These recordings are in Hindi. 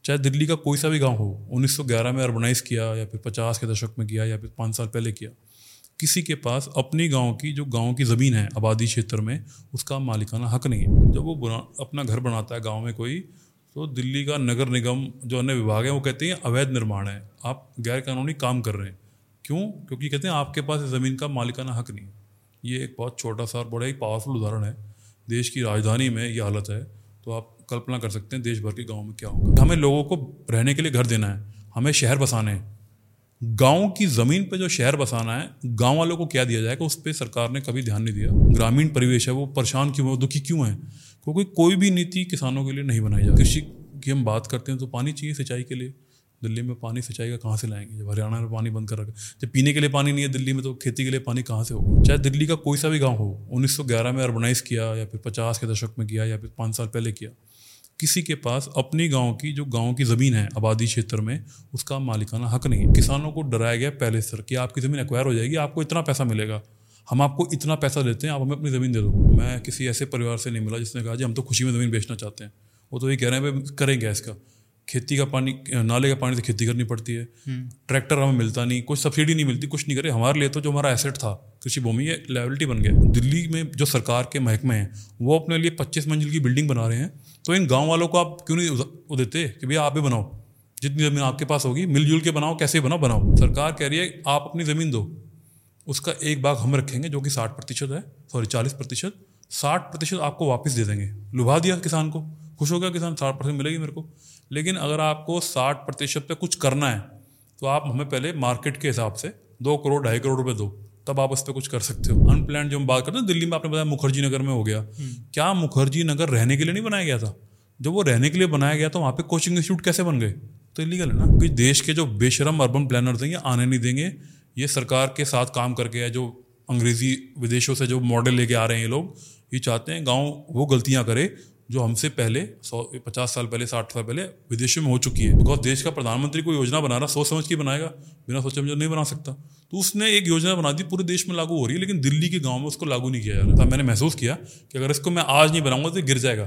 चाहे दिल्ली का कोई सा भी गांव हो, 1911 में अर्बनाइज किया या फिर 50 के दशक में किया या फिर 5 साल पहले किया, किसी के पास अपनी गांव की ज़मीन है आबादी क्षेत्र में, उसका मालिकाना हक नहीं है। जब वो अपना घर बनाता है गांव में कोई, तो दिल्ली का नगर निगम जो अन्य विभाग है वो कहते हैं अवैध निर्माण है, आप गैर कानूनी काम कर रहे हैं। क्यों? क्योंकि कहते हैं आपके पास ज़मीन का मालिकाना हक नहीं। ये एक बहुत छोटा सा और बड़ा ही पावरफुल उदाहरण है। देश की राजधानी में ये हालत है, तो आप कल्पना कर सकते हैं देश भर के गाँव में क्या होगा। हमें लोगों को रहने के लिए घर देना है, हमें शहर बसाने हैं। गांव की ज़मीन पे जो शहर बसाना है, गांव वालों को क्या दिया जाएगा, उस पर सरकार ने कभी ध्यान नहीं दिया। ग्रामीण परिवेश है वो परेशान क्यों है, दुखी क्यों है? क्योंकि कोई भी नीति किसानों के लिए नहीं बनाई जाती। कृषि की हम बात करते हैं तो पानी चाहिए सिंचाई के लिए। दिल्ली में पानी सिंचाई का कहाँ से लाएंगे जब हरियाणा में पानी बंद कर रखा है? जब पीने के लिए पानी नहीं है दिल्ली में, तो खेती के लिए पानी कहाँ से होगा? चाहे दिल्ली का कोई सा भी गाँव हो, 1911 में अर्बनाइज किया या फिर 50 के दशक में किया या फिर 5 साल पहले किया, किसी के पास अपनी गांव की ज़मीन है आबादी क्षेत्र में, उसका मालिकाना हक नहीं है। किसानों को डराया गया पहले से कि आपकी ज़मीन एक्वायर हो जाएगी, आपको इतना पैसा मिलेगा, हम आपको इतना पैसा देते हैं, आप हमें अपनी ज़मीन दे दो। मैं किसी ऐसे परिवार से नहीं मिला जिसने कहा जी हम तो खुशी में ज़मीन बेचना चाहते हैं। वो तो ये कह रहे हैं भाई करेंगे इसका, खेती का पानी, नाले का पानी से खेती करनी पड़ती है, ट्रैक्टर हमें मिलता नहीं, कुछ सब्सिडी नहीं मिलती, कुछ नहीं करे। हमारे लिए तो जो हमारा एसेट था कृषि भूमि, ये लायबिलिटी बन गया। दिल्ली में जो सरकार के महकमे हैं वो अपने लिए 25 मंजिल की बिल्डिंग बना रहे हैं, तो इन गांव वालों को आप क्यों नहीं वो देते कि भैया आप भी बनाओ, जितनी ज़मीन आपके पास होगी मिलजुल के बनाओ, कैसे बनाओ। सरकार कह रही है आप अपनी ज़मीन दो, उसका एक भाग हम रखेंगे जो कि 60% है, सॉरी 40%, 60% आपको वापस दे देंगे। लुभा दिया किसान को, खुश हो गया किसान, 60% मिलेगी मेरे को। लेकिन अगर आपको 60% पे कुछ करना है तो आप हमें पहले मार्केट के हिसाब से 2 करोड़ 2.5 करोड़ रुपए दो, तब आप उस पर कुछ कर सकते हो। अनप्लान्ड जो हम बात करते हैं, दिल्ली में आपने बताया मुखर्जी नगर में हो गया, क्या मुखर्जी नगर रहने के लिए नहीं बनाया गया था? जब वो रहने के लिए बनाया गया तो वहाँ पे कोचिंग इंस्टीट्यूट कैसे बन गए? तो इलीगल है ना। क्योंकि देश के जो बेशरम अर्बन प्लानर्स हैं ये आने नहीं देंगे। ये सरकार के साथ काम करके है, जो अंग्रेजी विदेशों से जो मॉडल लेके आ रहे हैं ये लोग, ये चाहते हैं गाँव वो गलतियाँ करे जो हमसे पहले 50 साल पहले 60 साल पहले विदेशों में हो चुकी है। बिकॉज देश का प्रधानमंत्री कोई योजना बना रहा, सोच समझ के बनाएगा, बिना सोचे समझे नहीं बना सकता। तो उसने एक योजना बना दी, पूरे देश में लागू हो रही है, लेकिन दिल्ली के गांव में उसको लागू नहीं किया जा रहा था। मैंने महसूस किया कि अगर इसको मैं आज नहीं बनाऊंगा तो गिर जाएगा।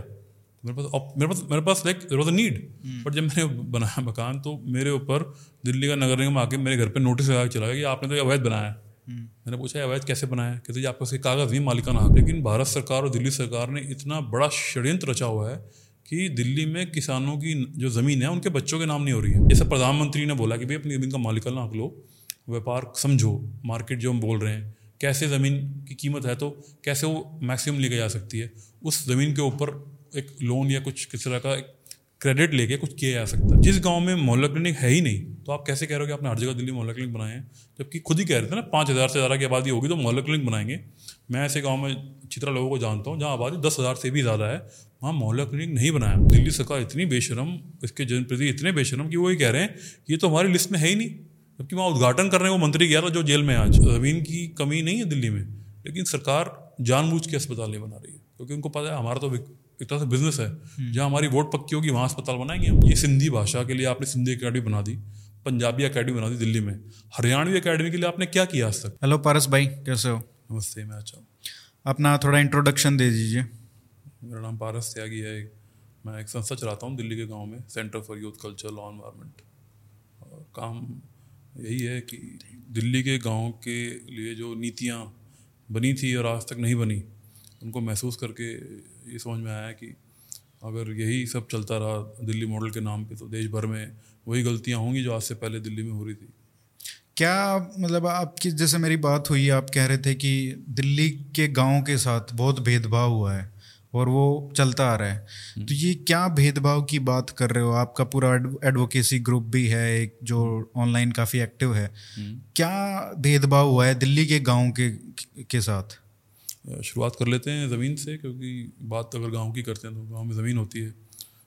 मेरे पास like there was a need, but जब मैंने बनाया मकान तो मेरे ऊपर दिल्ली का नगर निगम आके मेरे घर पर नोटिस लगा के चला गया कि आपने तो अवैध बनाया है। मैंने पूछा अवैध कैसे बनाया? कहते जी आपको उसके कागज नहीं, मालिकाना हक। लेकिन भारत सरकार और दिल्ली सरकार ने इतना बड़ा षड्यंत्र रचा हुआ है कि दिल्ली में किसानों की जो ज़मीन है उनके बच्चों के नाम नहीं हो रही है। जैसे प्रधानमंत्री ने बोला कि भाई अपनी ज़मीन का मालिकाना हक लो, व्यापार समझो, मार्केट जो हम बोल रहे हैं, कैसे ज़मीन की कीमत है तो कैसे वो मैक्सिमम लेके जा सकती है, उस ज़मीन के ऊपर एक लोन या कुछ किस तरह का क्रेडिट लेके कुछ किया जा सकता है। जिस गांव में मोहल्ला क्लिनिक है ही नहीं, तो आप कैसे कह रहे हो कि आपने हर जगह दिल्ली मोहल्ला क्लिनिक बनाए हैं? जबकि खुद ही कह रहे थे ना 5,000 से ज़्यादा की आबादी होगी तो मोहल्ला क्लिनिक बनाएंगे। मैं ऐसे गांव में अच्छी तरह लोगों को जानता हूँ जहाँ आबादी 10,000 से भी ज़्यादा है, वहाँ मोहल्ला क्लिनिक नहीं बनाया। दिल्ली सरकार इतनी बेशरम, इसके जनप्रति इतने बेशरम कि वो ये कह रहे हैं ये तो हमारी लिस्ट में है ही नहीं। जबकि वहाँ उद्घाटन करने को मंत्री गया था जो जेल में आज। ज़मीन की कमी नहीं है दिल्ली में, लेकिन सरकार जानबूझ के अस्पताल नहीं बना रही है, क्योंकि उनको पता है हमारा तो एक तरह से बिजनेस है, जहाँ हमारी वोट पक्की होगी वहाँ अस्पताल बनाएंगे हम। ये सिंधी भाषा के लिए आपने सिंधी अकेडमी बना दी, पंजाबी अकेडमी बना दी दिल्ली में, हरियाणवी अकेडमी के लिए आपने क्या किया आज तक? हेलो पारस भाई, कैसे हो? नमस्ते, मैं अच्छा हूँ। अपना थोड़ा इंट्रोडक्शन दे दीजिए। मेरा नाम पारस त्यागी है, मैं एक संस्था चलाता हूँ दिल्ली के गाँव में, centre for youth culture law environment. और काम यही है कि दिल्ली के गाँव के लिए जो नीतियाँ बनी थी और आज तक नहीं बनी, उनको महसूस करके ये समझ में आया कि अगर यही सब चलता रहा दिल्ली मॉडल के नाम पे, तो देश भर में वही गलतियां होंगी जो आज से पहले दिल्ली में हो रही थी। क्या मतलब आपकी, जैसे मेरी बात हुई, आप कह रहे थे कि दिल्ली के गांव के साथ बहुत भेदभाव हुआ है और वो चलता आ रहा है, तो ये क्या भेदभाव की बात कर रहे हो? आपका पूरा एडवोकेसी ग्रुप भी है एक जो ऑनलाइन काफ़ी एक्टिव है, क्या भेदभाव हुआ है दिल्ली के गाँव के साथ? शुरुआत कर लेते हैं ज़मीन से, क्योंकि बात अगर गांव की करते हैं तो गांव में ज़मीन होती है।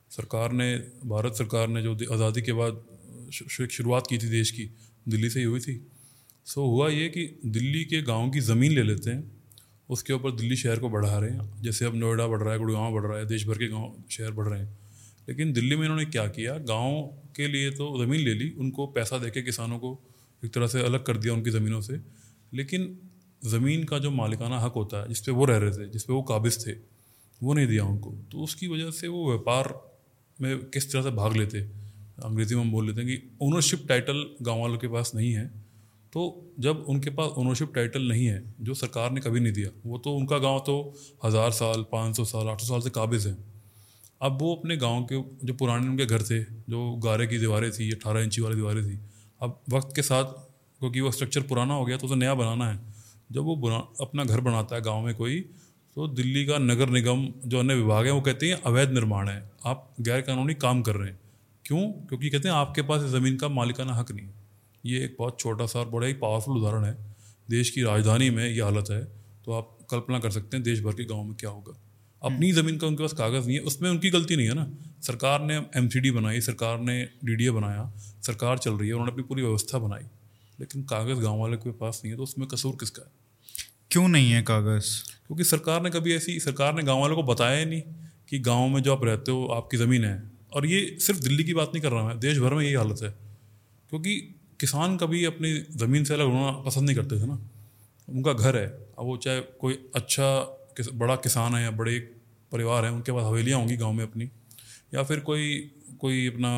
भारत सरकार ने जो आज़ादी के बाद शुरुआत की थी देश की, दिल्ली से ही हुई थी। सो हुआ ये कि दिल्ली के गांव की ज़मीन ले लेते हैं, उसके ऊपर दिल्ली शहर को बढ़ा रहे हैं। जैसे अब नोएडा बढ़ रहा है, गुड़गांव बढ़ रहा है, देश भर के गाँव शहर बढ़ रहे हैं। लेकिन दिल्ली में इन्होंने क्या किया, गाँव के लिए तो ज़मीन ले ली, उनको पैसा दे के किसानों को एक तरह से अलग कर दिया उनकी ज़मीनों से, लेकिन ज़मीन का जो मालिकाना हक होता है, जिस पे वो रह रहे थे, जिस पे वो काबिज थे, वो नहीं दिया उनको। तो उसकी वजह से वो व्यापार में किस तरह से भाग लेते, अंग्रेजी में हम बोल लेते हैं कि ओनरशिप टाइटल गाँव वालों के पास नहीं है। तो जब उनके पास ओनरशिप टाइटल नहीं है, जो सरकार ने कभी नहीं दिया, वो तो उनका गांव तो 1000 साल, 500 साल, 800 साल से काबिज़ है। अब वो अपने गांव के जो पुराने उनके घर थे, जो गारे की दीवारें थी, 18 इंची वाली दीवारें थी, अब वक्त के साथ क्योंकि वो स्ट्रक्चर पुराना हो गया तो उसे नया बनाना है। जब वो अपना घर बनाता है गाँव में कोई, तो दिल्ली का नगर निगम जो अन्य विभाग है वो कहते हैं अवैध निर्माण है, आप गैर कानूनी काम कर रहे हैं। क्यों? क्योंकि कहते हैं आपके पास इस ज़मीन का मालिकाना हक नहीं है। ये एक बहुत छोटा सा और बड़ा ही पावरफुल उदाहरण है। देश की राजधानी में ये हालत है तो आप कल्पना कर सकते हैं देश भर के गाँव में क्या होगा। अपनी ज़मीन का उनके पास कागज़ नहीं है, उसमें उनकी गलती नहीं है ना। सरकार ने MCD बनाई, सरकार ने DDA बनाया, सरकार चल रही है, उन्होंने अपनी पूरी व्यवस्था बनाई, लेकिन कागज़ गाँव वाले के पास नहीं है, तो उसमें कसूर किसका है? क्यों नहीं है कागज़? क्योंकि सरकार ने कभी सरकार ने गाँव वालों को बताया ही नहीं कि गाँव में जो आप रहते हो आपकी ज़मीन है। और ये सिर्फ दिल्ली की बात नहीं कर रहा मैं, देश भर में यही हालत है। क्योंकि किसान कभी अपनी ज़मीन से अलग होना पसंद नहीं करते थे ना। उनका घर है, अब वो चाहे कोई अच्छा बड़ा किसान है या बड़े परिवार है, उनके पास हवेलियाँ होंगी गांव में अपनी, या फिर कोई अपना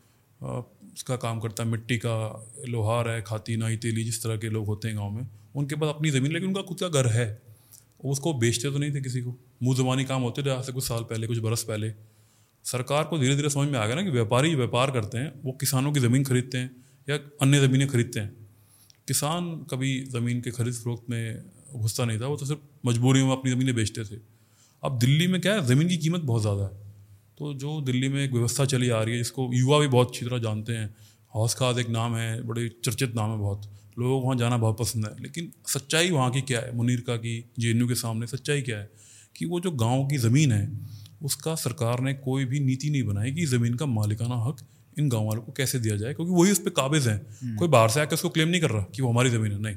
उसका काम करता है, मिट्टी का लोहार है, खाती नाई तेली जिस तरह के लोग होते हैं गांव में, उनके पास अपनी ज़मीन, लेकिन उनका खुद का घर है। उसको बेचते तो नहीं थे किसी को, मुँह ज़बानी काम होते थे आज से कुछ साल पहले, कुछ बरस पहले। सरकार को धीरे धीरे समझ में आ गया ना कि व्यापारी व्यापार करते हैं, वो किसानों की ज़मीन खरीदते हैं या अन्य ज़मीनें खरीदते हैं। किसान कभी ज़मीन के खरीद फरोख्त में घुसता नहीं था, वो तो सिर्फ मजबूरी में अपनी ज़मीनें बेचते थे। अब दिल्ली में क्या है, ज़मीन की कीमत बहुत ज़्यादा है। तो जो दिल्ली में एक व्यवस्था चली आ रही है जिसको युवा भी बहुत अच्छी तरह जानते हैं, हौस खास एक नाम है, बड़े चर्चित नाम है, बहुत लोगों को वहाँ जाना बहुत पसंद है। लेकिन सच्चाई वहाँ की क्या है, मुनीरका की JNU के सामने सच्चाई क्या है कि वो जो गाँव की ज़मीन है उसका सरकार ने कोई भी नीति नहीं बनाई कि ज़मीन का मालिकाना हक इन गाँव वालों को कैसे दिया जाए, क्योंकि वही उस पर काबिज़ हैं। कोई बाहर से आकर उसको क्लेम नहीं कर रहा कि वो हमारी ज़मीन है, नहीं।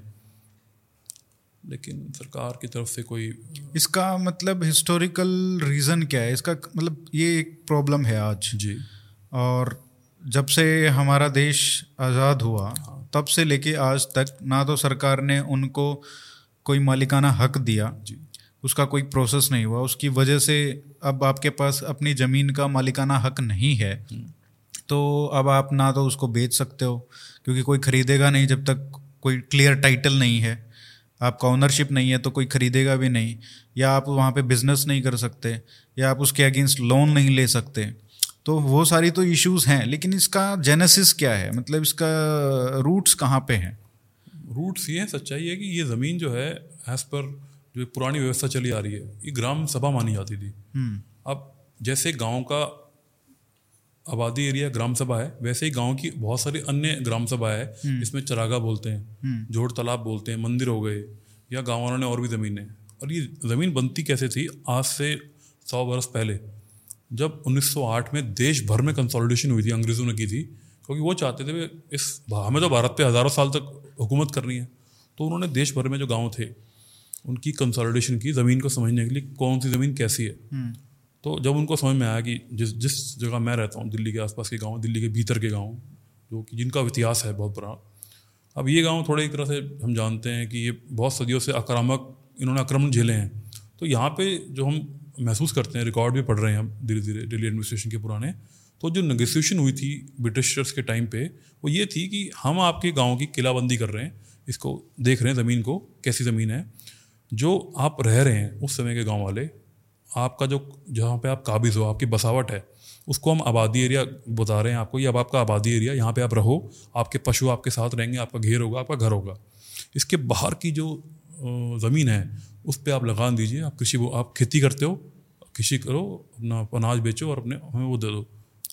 लेकिन सरकार की तरफ से कोई इसका मतलब हिस्टोरिकल रीज़न क्या है इसका? मतलब ये एक प्रॉब्लम है आज जी, और जब से हमारा देश आज़ाद हुआ तब से लेके आज तक ना तो सरकार ने उनको कोई मालिकाना हक दिया जी, उसका कोई प्रोसेस नहीं हुआ। उसकी वजह से अब आपके पास अपनी ज़मीन का मालिकाना हक नहीं है, तो अब आप ना तो उसको बेच सकते हो क्योंकि कोई ख़रीदेगा नहीं जब तक कोई क्लियर टाइटल नहीं है, आपका ओनरशिप नहीं है तो कोई ख़रीदेगा भी नहीं, या आप वहाँ पे बिज़नेस नहीं कर सकते, या आप उसके अगेंस्ट लोन नहीं ले सकते। तो वो सारी तो इश्यूज़ हैं, लेकिन इसका जेनेसिस क्या है, मतलब इसका रूट्स कहाँ पे हैं? रूट्स ये हैं, सच्चाई है कि ये ज़मीन जो है एज़ पर जो पुरानी व्यवस्था चली आ रही है, ये ग्राम सभा मानी जाती थी। अब जैसे गांव का आबादी एरिया ग्राम सभा है, वैसे ही गांव की बहुत सारी अन्य ग्राम सभा है। इसमें चरागा बोलते हैं, जोड़ तालाब बोलते हैं, मंदिर हो गए, या गाँव वालों ने और भी ज़मीनें। और ये ज़मीन बनती कैसे थी? आज से 100 बरस पहले जब 1908 में देश भर में कंसोलिडेशन हुई थी, अंग्रेज़ों ने की थी, क्योंकि वो चाहते थे हमें तो भारत पे हज़ारों साल तक हुकूमत करनी है। तो उन्होंने देश भर में जो गाँव थे उनकी कंसोलिडेशन की, ज़मीन को समझने के लिए कौन सी ज़मीन कैसी है। तो जब उनको समझ में आया कि जिस जगह मैं रहता हूँ, दिल्ली के आसपास के गांव, दिल्ली के भीतर के गांव, जो कि जिनका इतिहास है बहुत बड़ा, अब ये गांव थोड़े एक तरह से हम जानते हैं कि ये बहुत सदियों से इन्होंने आक्रमण झेले हैं। तो यहाँ पे जो हम महसूस करते हैं, रिकॉर्ड भी पढ़ रहे हैं हम धीरे धीरे दिल्ली एडमिनिस्ट्रेशन के पुराने, तो जो नेगोशिएशन हुई थी ब्रिटिशर्स के टाइम पे, वो ये थी कि हम आपके गाँव की किलाबंदी कर रहे हैं, इसको देख रहे हैं ज़मीन को कैसी ज़मीन है, जो आप रह रहे हैं उस समय के गाँव वाले, आपका जो जहाँ पे आप काबिज़ हो, आपकी बसावट है, उसको हम आबादी एरिया बता रहे हैं आपको। ये अब आपका आबादी एरिया, यहाँ पे आप रहो, आपके पशु आपके साथ रहेंगे, आपका घेर होगा, आपका घर होगा। इसके बाहर की जो ज़मीन है उस पर आप लगान दीजिए, आप खेती करते हो, कृषि करो, अपना अनाज बेचो और हमें वो दे दो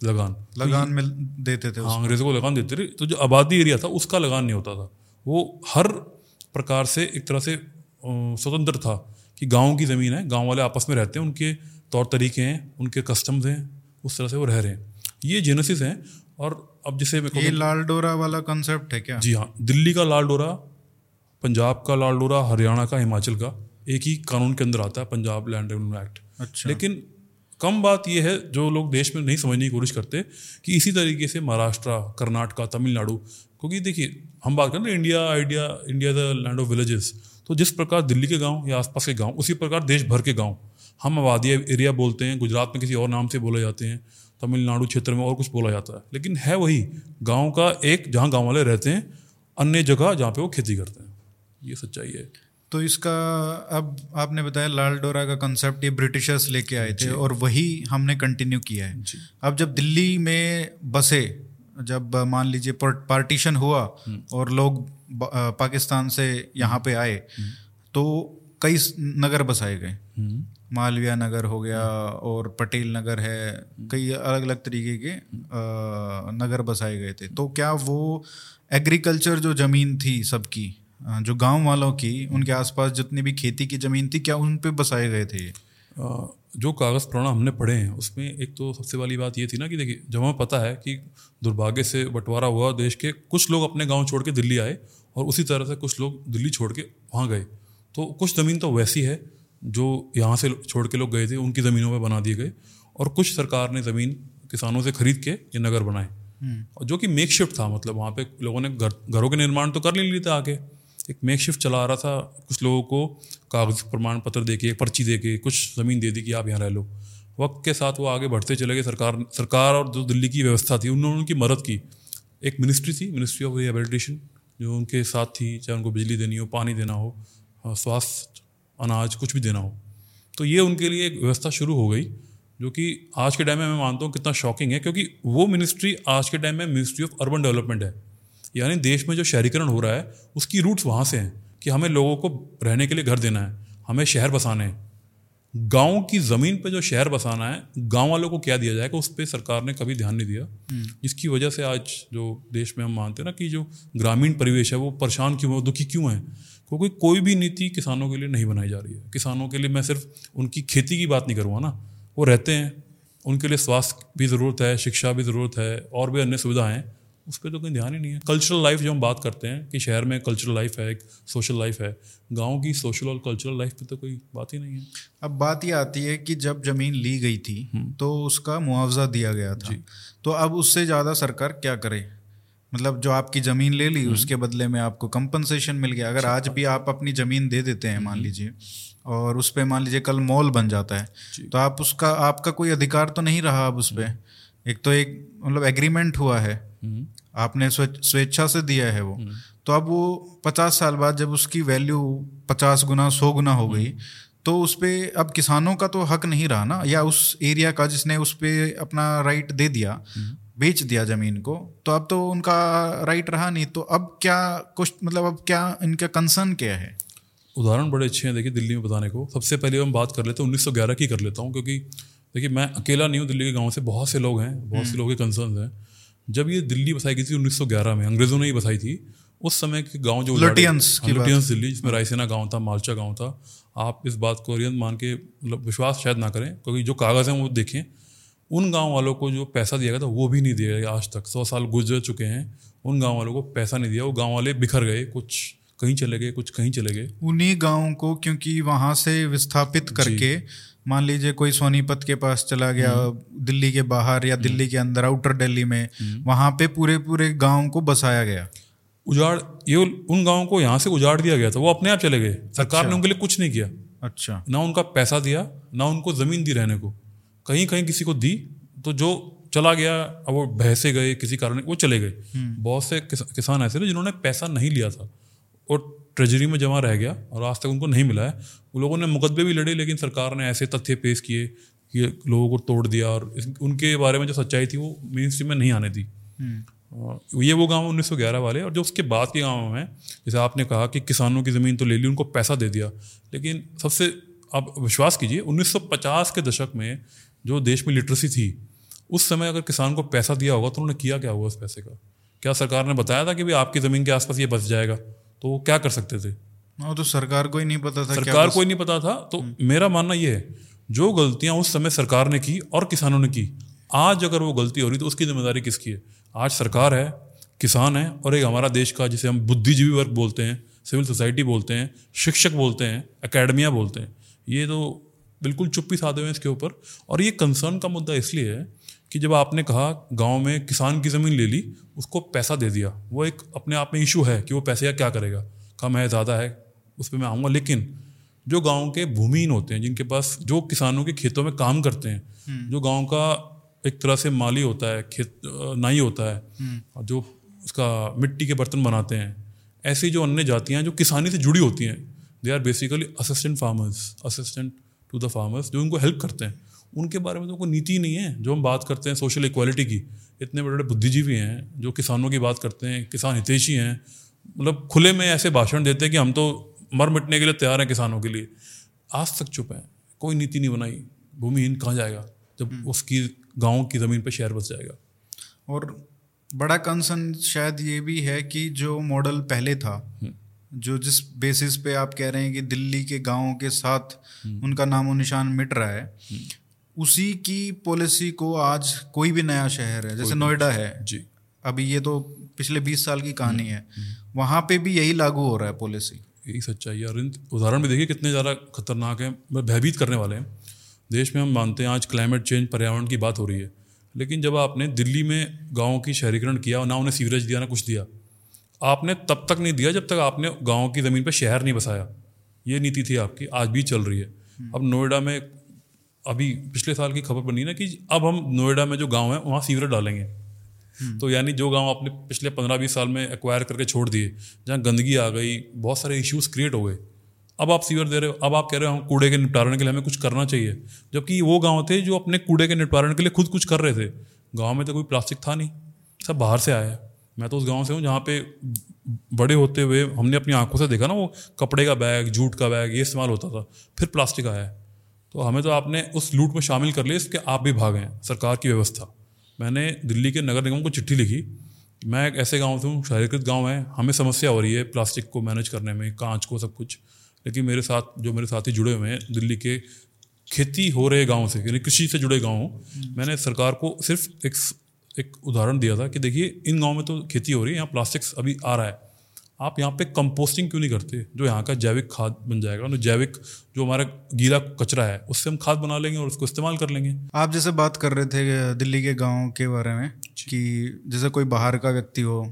लगान में देते थे। हाँ, अंग्रेज़ों को लगान देते थे। तो जो आबादी एरिया था उसका लगान नहीं होता था, वो हर प्रकार से एक तरह से स्वतंत्र था कि गांव की ज़मीन है, गांव वाले आपस में रहते हैं, उनके तौर तरीके हैं, उनके कस्टम्स हैं, उस तरह से वो रह रहे हैं। ये जेनेसिस हैं। और अब जैसे ये लाल डोरा वाला कॉन्सेप्ट है क्या? जी हाँ, दिल्ली का लाल डोरा, पंजाब का लाल डोरा, हरियाणा का, हिमाचल का एक ही कानून के अंदर आता है, पंजाब लैंड रेवेन्यू एक्ट। अच्छा। लेकिन कम बात यह है, जो लोग देश में नहीं समझने की कोशिश करते, कि इसी तरीके से महाराष्ट्र, कर्नाटका, तमिलनाडु, क्योंकि देखिए हम बात करें ना India the land of villages, तो जिस प्रकार दिल्ली के गांव या आसपास के गांव, उसी प्रकार देश भर के गांव हम आबादी एरिया बोलते हैं, गुजरात में किसी और नाम से बोले जाते हैं। तमिलनाडु क्षेत्र में और कुछ बोला जाता है, लेकिन है वही गांव का एक, जहां गांव वाले रहते हैं, अन्य जगह जहां पे वो खेती करते हैं। ये सच्चाई है। तो इसका, अब आपने बताया लाल डोरा का कॉन्सेप्ट ये ब्रिटिशर्स लेके आए थे और वही हमने कंटिन्यू किया है। अब जब दिल्ली में बसे, जब मान लीजिए पार्टीशन हुआ और लोग पाकिस्तान से यहाँ पे आए, तो कई नगर बसाए गए। मालवीय नगर हो गया और पटेल नगर है, कई अलग अलग तरीके के नगर बसाए गए थे। तो क्या वो एग्रीकल्चर जो ज़मीन थी सबकी, जो गांव वालों की, उनके आसपास जितनी भी खेती की ज़मीन थी, क्या उन पे बसाए गए थे? जो कागज़ पुराना हमने पढ़े हैं उसमें एक तो सबसे वाली बात ये थी ना कि देखिए, जब हमें पता है कि दुर्भाग्य से बंटवारा हुआ देश के, कुछ लोग अपने गांव छोड़ के दिल्ली आए और उसी तरह से कुछ लोग दिल्ली छोड़ के वहाँ गए। तो कुछ ज़मीन तो वैसी है जो यहाँ से छोड़ के लोग गए थे, उनकी ज़मीनों में बना दिए गए, और कुछ सरकार ने ज़मीन किसानों से खरीद के ये नगर बनाए, और जो कि मेक शिफ्ट था। मतलब वहाँ पे लोगों ने घरों के निर्माण तो कर लिए थे आके, एक मेक शिफ्ट चला रहा था। कुछ लोगों को कागज प्रमाण पत्र दे के, पर्ची दे के कुछ ज़मीन दे दी कि आप यहाँ रह लो। वक्त के साथ वो आगे बढ़ते चले गए। सरकार और जो दिल्ली की व्यवस्था थी, उन्होंने उनकी मदद की। एक मिनिस्ट्री थी, मिनिस्ट्री ऑफ रिहेबिलिटेशन, जो उनके साथ थी, चाहे उनको बिजली देनी हो, पानी देना हो, स्वास्थ्य, अनाज, कुछ भी देना हो। तो ये उनके लिए एक व्यवस्था शुरू हो गई, जो कि आज के टाइम में मैं मानता हूँ कितना शॉकिंग है, क्योंकि वो मिनिस्ट्री आज के टाइम में मिनिस्ट्री ऑफ अर्बन डेवलपमेंट है। यानी देश में जो शहरीकरण हो रहा है उसकी रूट्स वहाँ से हैं कि हमें लोगों को रहने के लिए घर देना है, हमें शहर बसाने हैं। गांव की ज़मीन पे जो शहर बसाना है, गांव वालों को क्या दिया जाएगा, उस पर सरकार ने कभी ध्यान नहीं दिया। जिसकी वजह से आज जो देश में हम मानते हैं ना कि जो ग्रामीण परिवेश है वो परेशान क्यों है, दुखी क्यों है, क्योंकि कोई भी नीति किसानों के लिए नहीं बनाई जा रही है। किसानों के लिए, मैं सिर्फ उनकी खेती की बात नहीं करूँगा ना, वो रहते हैं, उनके लिए स्वास्थ्य भी ज़रूरत है, शिक्षा भी ज़रूरत है, और भी अन्य सुविधाएँ हैं, उस पर तो कोई ध्यान ही नहीं है। कल्चरल लाइफ जो हम बात करते हैं कि शहर में कल्चरल लाइफ है, एक सोशल लाइफ है, गांव की सोशल और कल्चरल लाइफ पे तो कोई बात ही नहीं है। अब बात ये आती है कि जब ज़मीन ली गई थी तो उसका मुआवजा दिया गया था, तो अब उससे ज़्यादा सरकार क्या करे? मतलब जो आपकी ज़मीन ले ली उसके बदले में आपको कंपनसेशन मिल गया। अगर आज भी आप अपनी ज़मीन दे देते हैं मान लीजिए, और उस पर मान लीजिए कल मॉल बन जाता है, तो आप उसका, आपका कोई अधिकार तो नहीं रहा अब उस पर। एक तो एक मतलब एग्रीमेंट हुआ है, आपने स्वेच्छा से दिया है वो, तो अब वो 50 साल बाद जब उसकी वैल्यू 50 गुना 100 गुना हो गई, तो उस पर अब किसानों का तो हक नहीं रहा ना, या उस एरिया का जिसने उस पर अपना राइट दे दिया, बेच दिया ज़मीन को, तो अब तो उनका राइट रहा नहीं। तो अब क्या कुछ, मतलब अब क्या इनका कंसर्न क्या है? उदाहरण बड़े अच्छे हैं देखिए दिल्ली में बताने को। सबसे पहले हम बात कर लेते हैं 1911 की कर लेता हूँ, क्योंकि देखिए मैं अकेला नहीं हूँ, दिल्ली के गाँव से बहुत से लोग हैं, बहुत से लोगों के कंसर्न हैं। जब ये दिल्ली बसाई गई थी 1911 में, अंग्रेजों ने ही बसाई थी। उस समय के गांव जो लुटियंस दिल्ली, जिसमें रायसेना गांव था, मालचा गांव था। आप इस बात को रियन मान के मतलब विश्वास शायद ना करें, क्योंकि जो कागज़ हैं वो देखें, उन गांव वालों को जो पैसा दिया गया था वो भी नहीं दिया गया आज तक। 100 साल गुजर चुके हैं, उन गाँव वालों को पैसा नहीं दिया। वो गाँव वाले बिखर गए, कुछ कहीं चले गए, कुछ कहीं चले गए। उन्हीं गाँव को क्योंकि वहाँ से विस्थापित करके, मान लीजिए कोई सोनीपत के पास चला गया, दिल्ली के बाहर या दिल्ली के अंदर, आउटर दिल्ली में, वहाँ पे पूरे गांव को बसाया गया। ये उन गांवों को यहाँ से उजाड़ दिया गया था, वो अपने आप चले गए। सरकार ने उनके लिए कुछ नहीं किया। अच्छा। ना उनका पैसा दिया, ना उनको ज़मीन दी रहने को। कहीं कहीं किसी को दी, तो जो चला गया, अब वो बहसे गए किसी कारण, वो चले गए। बहुत से किसान ऐसे थे जिन्होंने पैसा नहीं लिया था और ट्रेजरी में जमा रह गया और आज तक उनको नहीं मिला है। वो लोगों ने मुकदमे भी लड़े, लेकिन सरकार ने ऐसे तथ्य पेश किए कि लोगों को तोड़ दिया, और उनके बारे में जो सच्चाई थी वो मेन स्ट्रीम में नहीं आने दी। ये वो गांव 1911 वाले। और जो उसके बाद के गाँव हैं, जैसे आपने कहा कि किसानों की ज़मीन तो ले ली, उनको पैसा दे दिया, लेकिन सबसे आप विश्वास कीजिए 1950 के दशक में जो देश में लिटरेसी थी, उस समय अगर किसान को पैसा दिया होगा तो उन्होंने किया क्या होगा उस पैसे का? क्या सरकार ने बताया था कि भाई आपकी ज़मीन के आसपास ये बस जाएगा? तो वो क्या कर सकते थे? तो सरकार को ही नहीं पता था। सरकार को ही नहीं पता था। तो मेरा मानना ये है, जो गलतियां उस समय सरकार ने की और किसानों ने की, आज अगर वो गलती हो रही तो उसकी जिम्मेदारी किसकी है? आज सरकार है, किसान है, और एक हमारा देश का जिसे हम बुद्धिजीवी वर्ग बोलते हैं, सिविल सोसाइटी बोलते हैं, शिक्षक बोलते हैं, एकेडमिया बोलते हैं, ये तो बिल्कुल चुप्पी साधे हुए हैं इसके ऊपर। और ये कंसर्न का मुद्दा इसलिए है कि जब आपने कहा गांव में किसान की ज़मीन ले ली, उसको पैसा दे दिया, वो एक अपने आप में इशू है कि वो पैसे का क्या करेगा, कम है ज़्यादा है, उस पर मैं आऊँगा। लेकिन जो गांव के भूमिहीन होते हैं, जिनके पास, जो किसानों के खेतों में काम करते हैं, जो गांव का एक तरह से माली होता है, खेत नाई होता है, और जो उसका मिट्टी के बर्तन बनाते हैं, ऐसी जो अन्य जातियाँ जो किसानी से जुड़ी होती हैं, they are basically assistant farmers, assistant to the farmers, जो उनको हेल्प करते हैं। उनके बारे में तो कोई नीति नहीं है। जो हम बात करते हैं सोशल इक्वालिटी की, इतने बड़े बड़े बुद्धिजीवी हैं जो किसानों की बात करते हैं, किसान हितैषी हैं, मतलब खुले में ऐसे भाषण देते हैं कि हम तो मर मिटने के लिए तैयार हैं किसानों के लिए। आज तक चुप हैं, कोई नीति नहीं बनाई। भूमिहीन कहाँ जाएगा जब उसकी गाँव की ज़मीन पर शहर बस जाएगा। और बड़ा कंसर्न शायद ये भी है कि जो मॉडल पहले था, जो जिस बेसिस पे आप कह रहे हैं कि दिल्ली के गाँवों के साथ उनका नामो निशान मिट रहा है, उसी की पॉलिसी को आज कोई भी नया शहर है, जैसे नोएडा है जी, अभी ये तो पिछले 20 साल की कहानी है, वहाँ पे भी यही लागू हो रहा है पॉलिसी। यही सच्चाई है। और उदाहरण भी देखिए कितने ज़्यादा खतरनाक हैं, भयभीत करने वाले हैं। देश में हम मानते हैं आज क्लाइमेट चेंज, पर्यावरण की बात हो रही है, लेकिन जब आपने दिल्ली में गाँव की शहरीकरण किया, ना उन्हें सीवरेज दिया ना कुछ दिया, आपने तब तक नहीं दिया जब तक आपने गाँव की ज़मीन पर शहर नहीं बसाया। ये नीति थी आपकी, आज भी चल रही है। अब नोएडा में अभी पिछले साल की खबर बनी ना कि अब हम नोएडा में जो गांव है वहाँ सीवरेज डालेंगे। तो यानी जो गांव आपने पिछले 15-20 साल में एक्वायर करके छोड़ दिए, जहाँ गंदगी आ गई, बहुत सारे इश्यूज क्रिएट हो गए, अब आप सीवर दे रहे हो। अब आप कह रहे हो हम कूड़े के निपटारण के लिए हमें कुछ करना चाहिए, जबकि वो गाँव थे जो अपने कूड़े के निपटारण के लिए खुद कुछ कर रहे थे। गाँव में तो कोई प्लास्टिक था नहीं, सब बाहर से आया है। मैं तो उस गाँव से हूँ जहाँ पे बड़े होते हुए हमने अपनी आंखों से देखा ना, वो कपड़े का बैग, जूट का बैग ये इस्तेमाल होता था, फिर प्लास्टिक आया है। तो हमें तो आपने उस लूट में शामिल कर लिया, इसके आप भी भाग हैं सरकार की व्यवस्था। मैंने दिल्ली के नगर निगम को चिट्ठी लिखी, मैं एक ऐसे गांव से हूँ, शहरीकृत गांव है, हमें समस्या हो रही है प्लास्टिक को मैनेज करने में, कांच को, सब कुछ, लेकिन मेरे साथ जो मेरे साथी जुड़े हुए हैं दिल्ली के खेती हो रहे गाँव से, यानी कृषि से जुड़े गाँव, मैंने सरकार को सिर्फ एक उदाहरण दिया था कि देखिए इन गाँव में तो खेती हो रही है, यहाँ प्लास्टिक अभी आ रहा है, आप यहाँ पे कंपोस्टिंग क्यों नहीं करते, जो यहाँ का जैविक खाद बन जाएगा, ना जैविक जो हमारा गीला कचरा है उससे हम खाद बना लेंगे और उसको इस्तेमाल कर लेंगे। आप जैसे बात कर रहे थे दिल्ली के गाँव के बारे में कि जैसे कोई बाहर का व्यक्ति हो,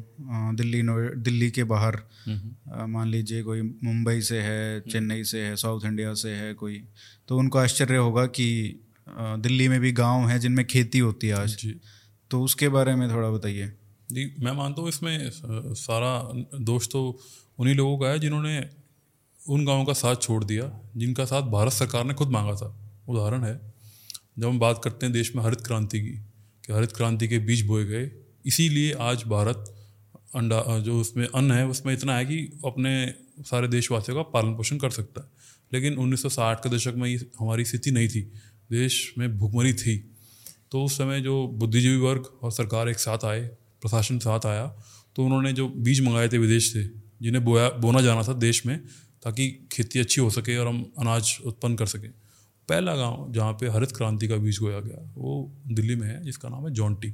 दिल्ली के बाहर, मान लीजिए कोई मुंबई से है, चेन्नई से है, साउथ इंडिया से है कोई, तो उनको आश्चर्य होगा कि दिल्ली में भी गाँव हैं जिनमें खेती होती है आज जी। तो उसके बारे में थोड़ा बताइए। जी, मैं मानता हूँ इसमें सारा दोष तो उन्हीं लोगों का है जिन्होंने उन गाँवों का साथ छोड़ दिया जिनका साथ भारत सरकार ने खुद मांगा था। उदाहरण है, जब हम बात करते हैं देश में हरित क्रांति की, कि हरित क्रांति के बीज बोए गए, इसीलिए आज भारत अंडा जो उसमें अन्न है उसमें इतना है कि अपने सारे देशवासियों का पालन पोषण कर सकता है। लेकिन 1960 के दशक में हमारी स्थिति नहीं थी, देश में भुखमरी थी। तो उस समय जो बुद्धिजीवी वर्ग और सरकार एक साथ आए, प्रशासन साथ आया, तो उन्होंने जो बीज मंगाए थे विदेश से, जिन्हें बोना जाना था देश में ताकि खेती अच्छी हो सके और हम अनाज उत्पन्न कर सकें, पहला गांव जहाँ पे हरित क्रांति का बीज बोया गया वो दिल्ली में है, जिसका नाम है जॉन्टी।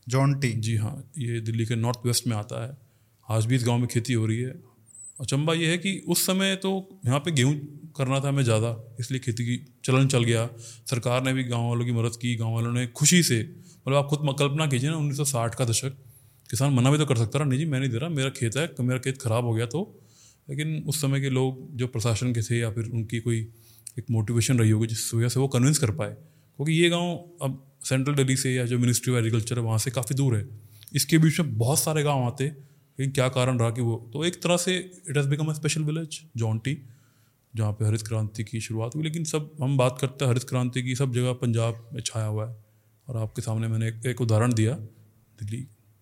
जी हाँ, ये दिल्ली के नॉर्थ वेस्ट में आता है। आज भी इस गाँव में खेती हो रही है। अचंबा ये है कि उस समय तो यहाँ पे गेहूँ करना था हमें ज़्यादा, इसलिए खेती की चलन चल गया। सरकार ने भी गाँव वालों की मदद की, गाँव वालों ने खुशी से, मतलब आप खुद कल्पना कीजिए ना, 1960 का दशक, किसान मना भी तो कर सकता रहा, नहीं जी मैं नहीं दे रहा, मेरा खेत है, मेरा खेत खराब हो गया तो। लेकिन उस समय के लोग जो प्रशासन के थे या फिर उनकी कोई एक मोटिवेशन रही होगी जिस वजह से वो कन्विंस कर पाए, क्योंकि ये गांव अब सेंट्रल दिल्ली से या जो मिनिस्ट्री ऑफ एग्रीकल्चर है वहाँ से काफ़ी दूर है, इसके बीच में बहुत सारे गाँव आते, लेकिन क्या कारण रहा कि वो, तो एक तरह से it has become a special village जॉन्टी, जहाँ पे हरित क्रांति की शुरुआत हुई। लेकिन सब हम बात करते हैं हरित क्रांति की, सब जगह पंजाब में छाया हुआ है। और आपके सामने मैंने एक उदाहरण दिया, दिल्ली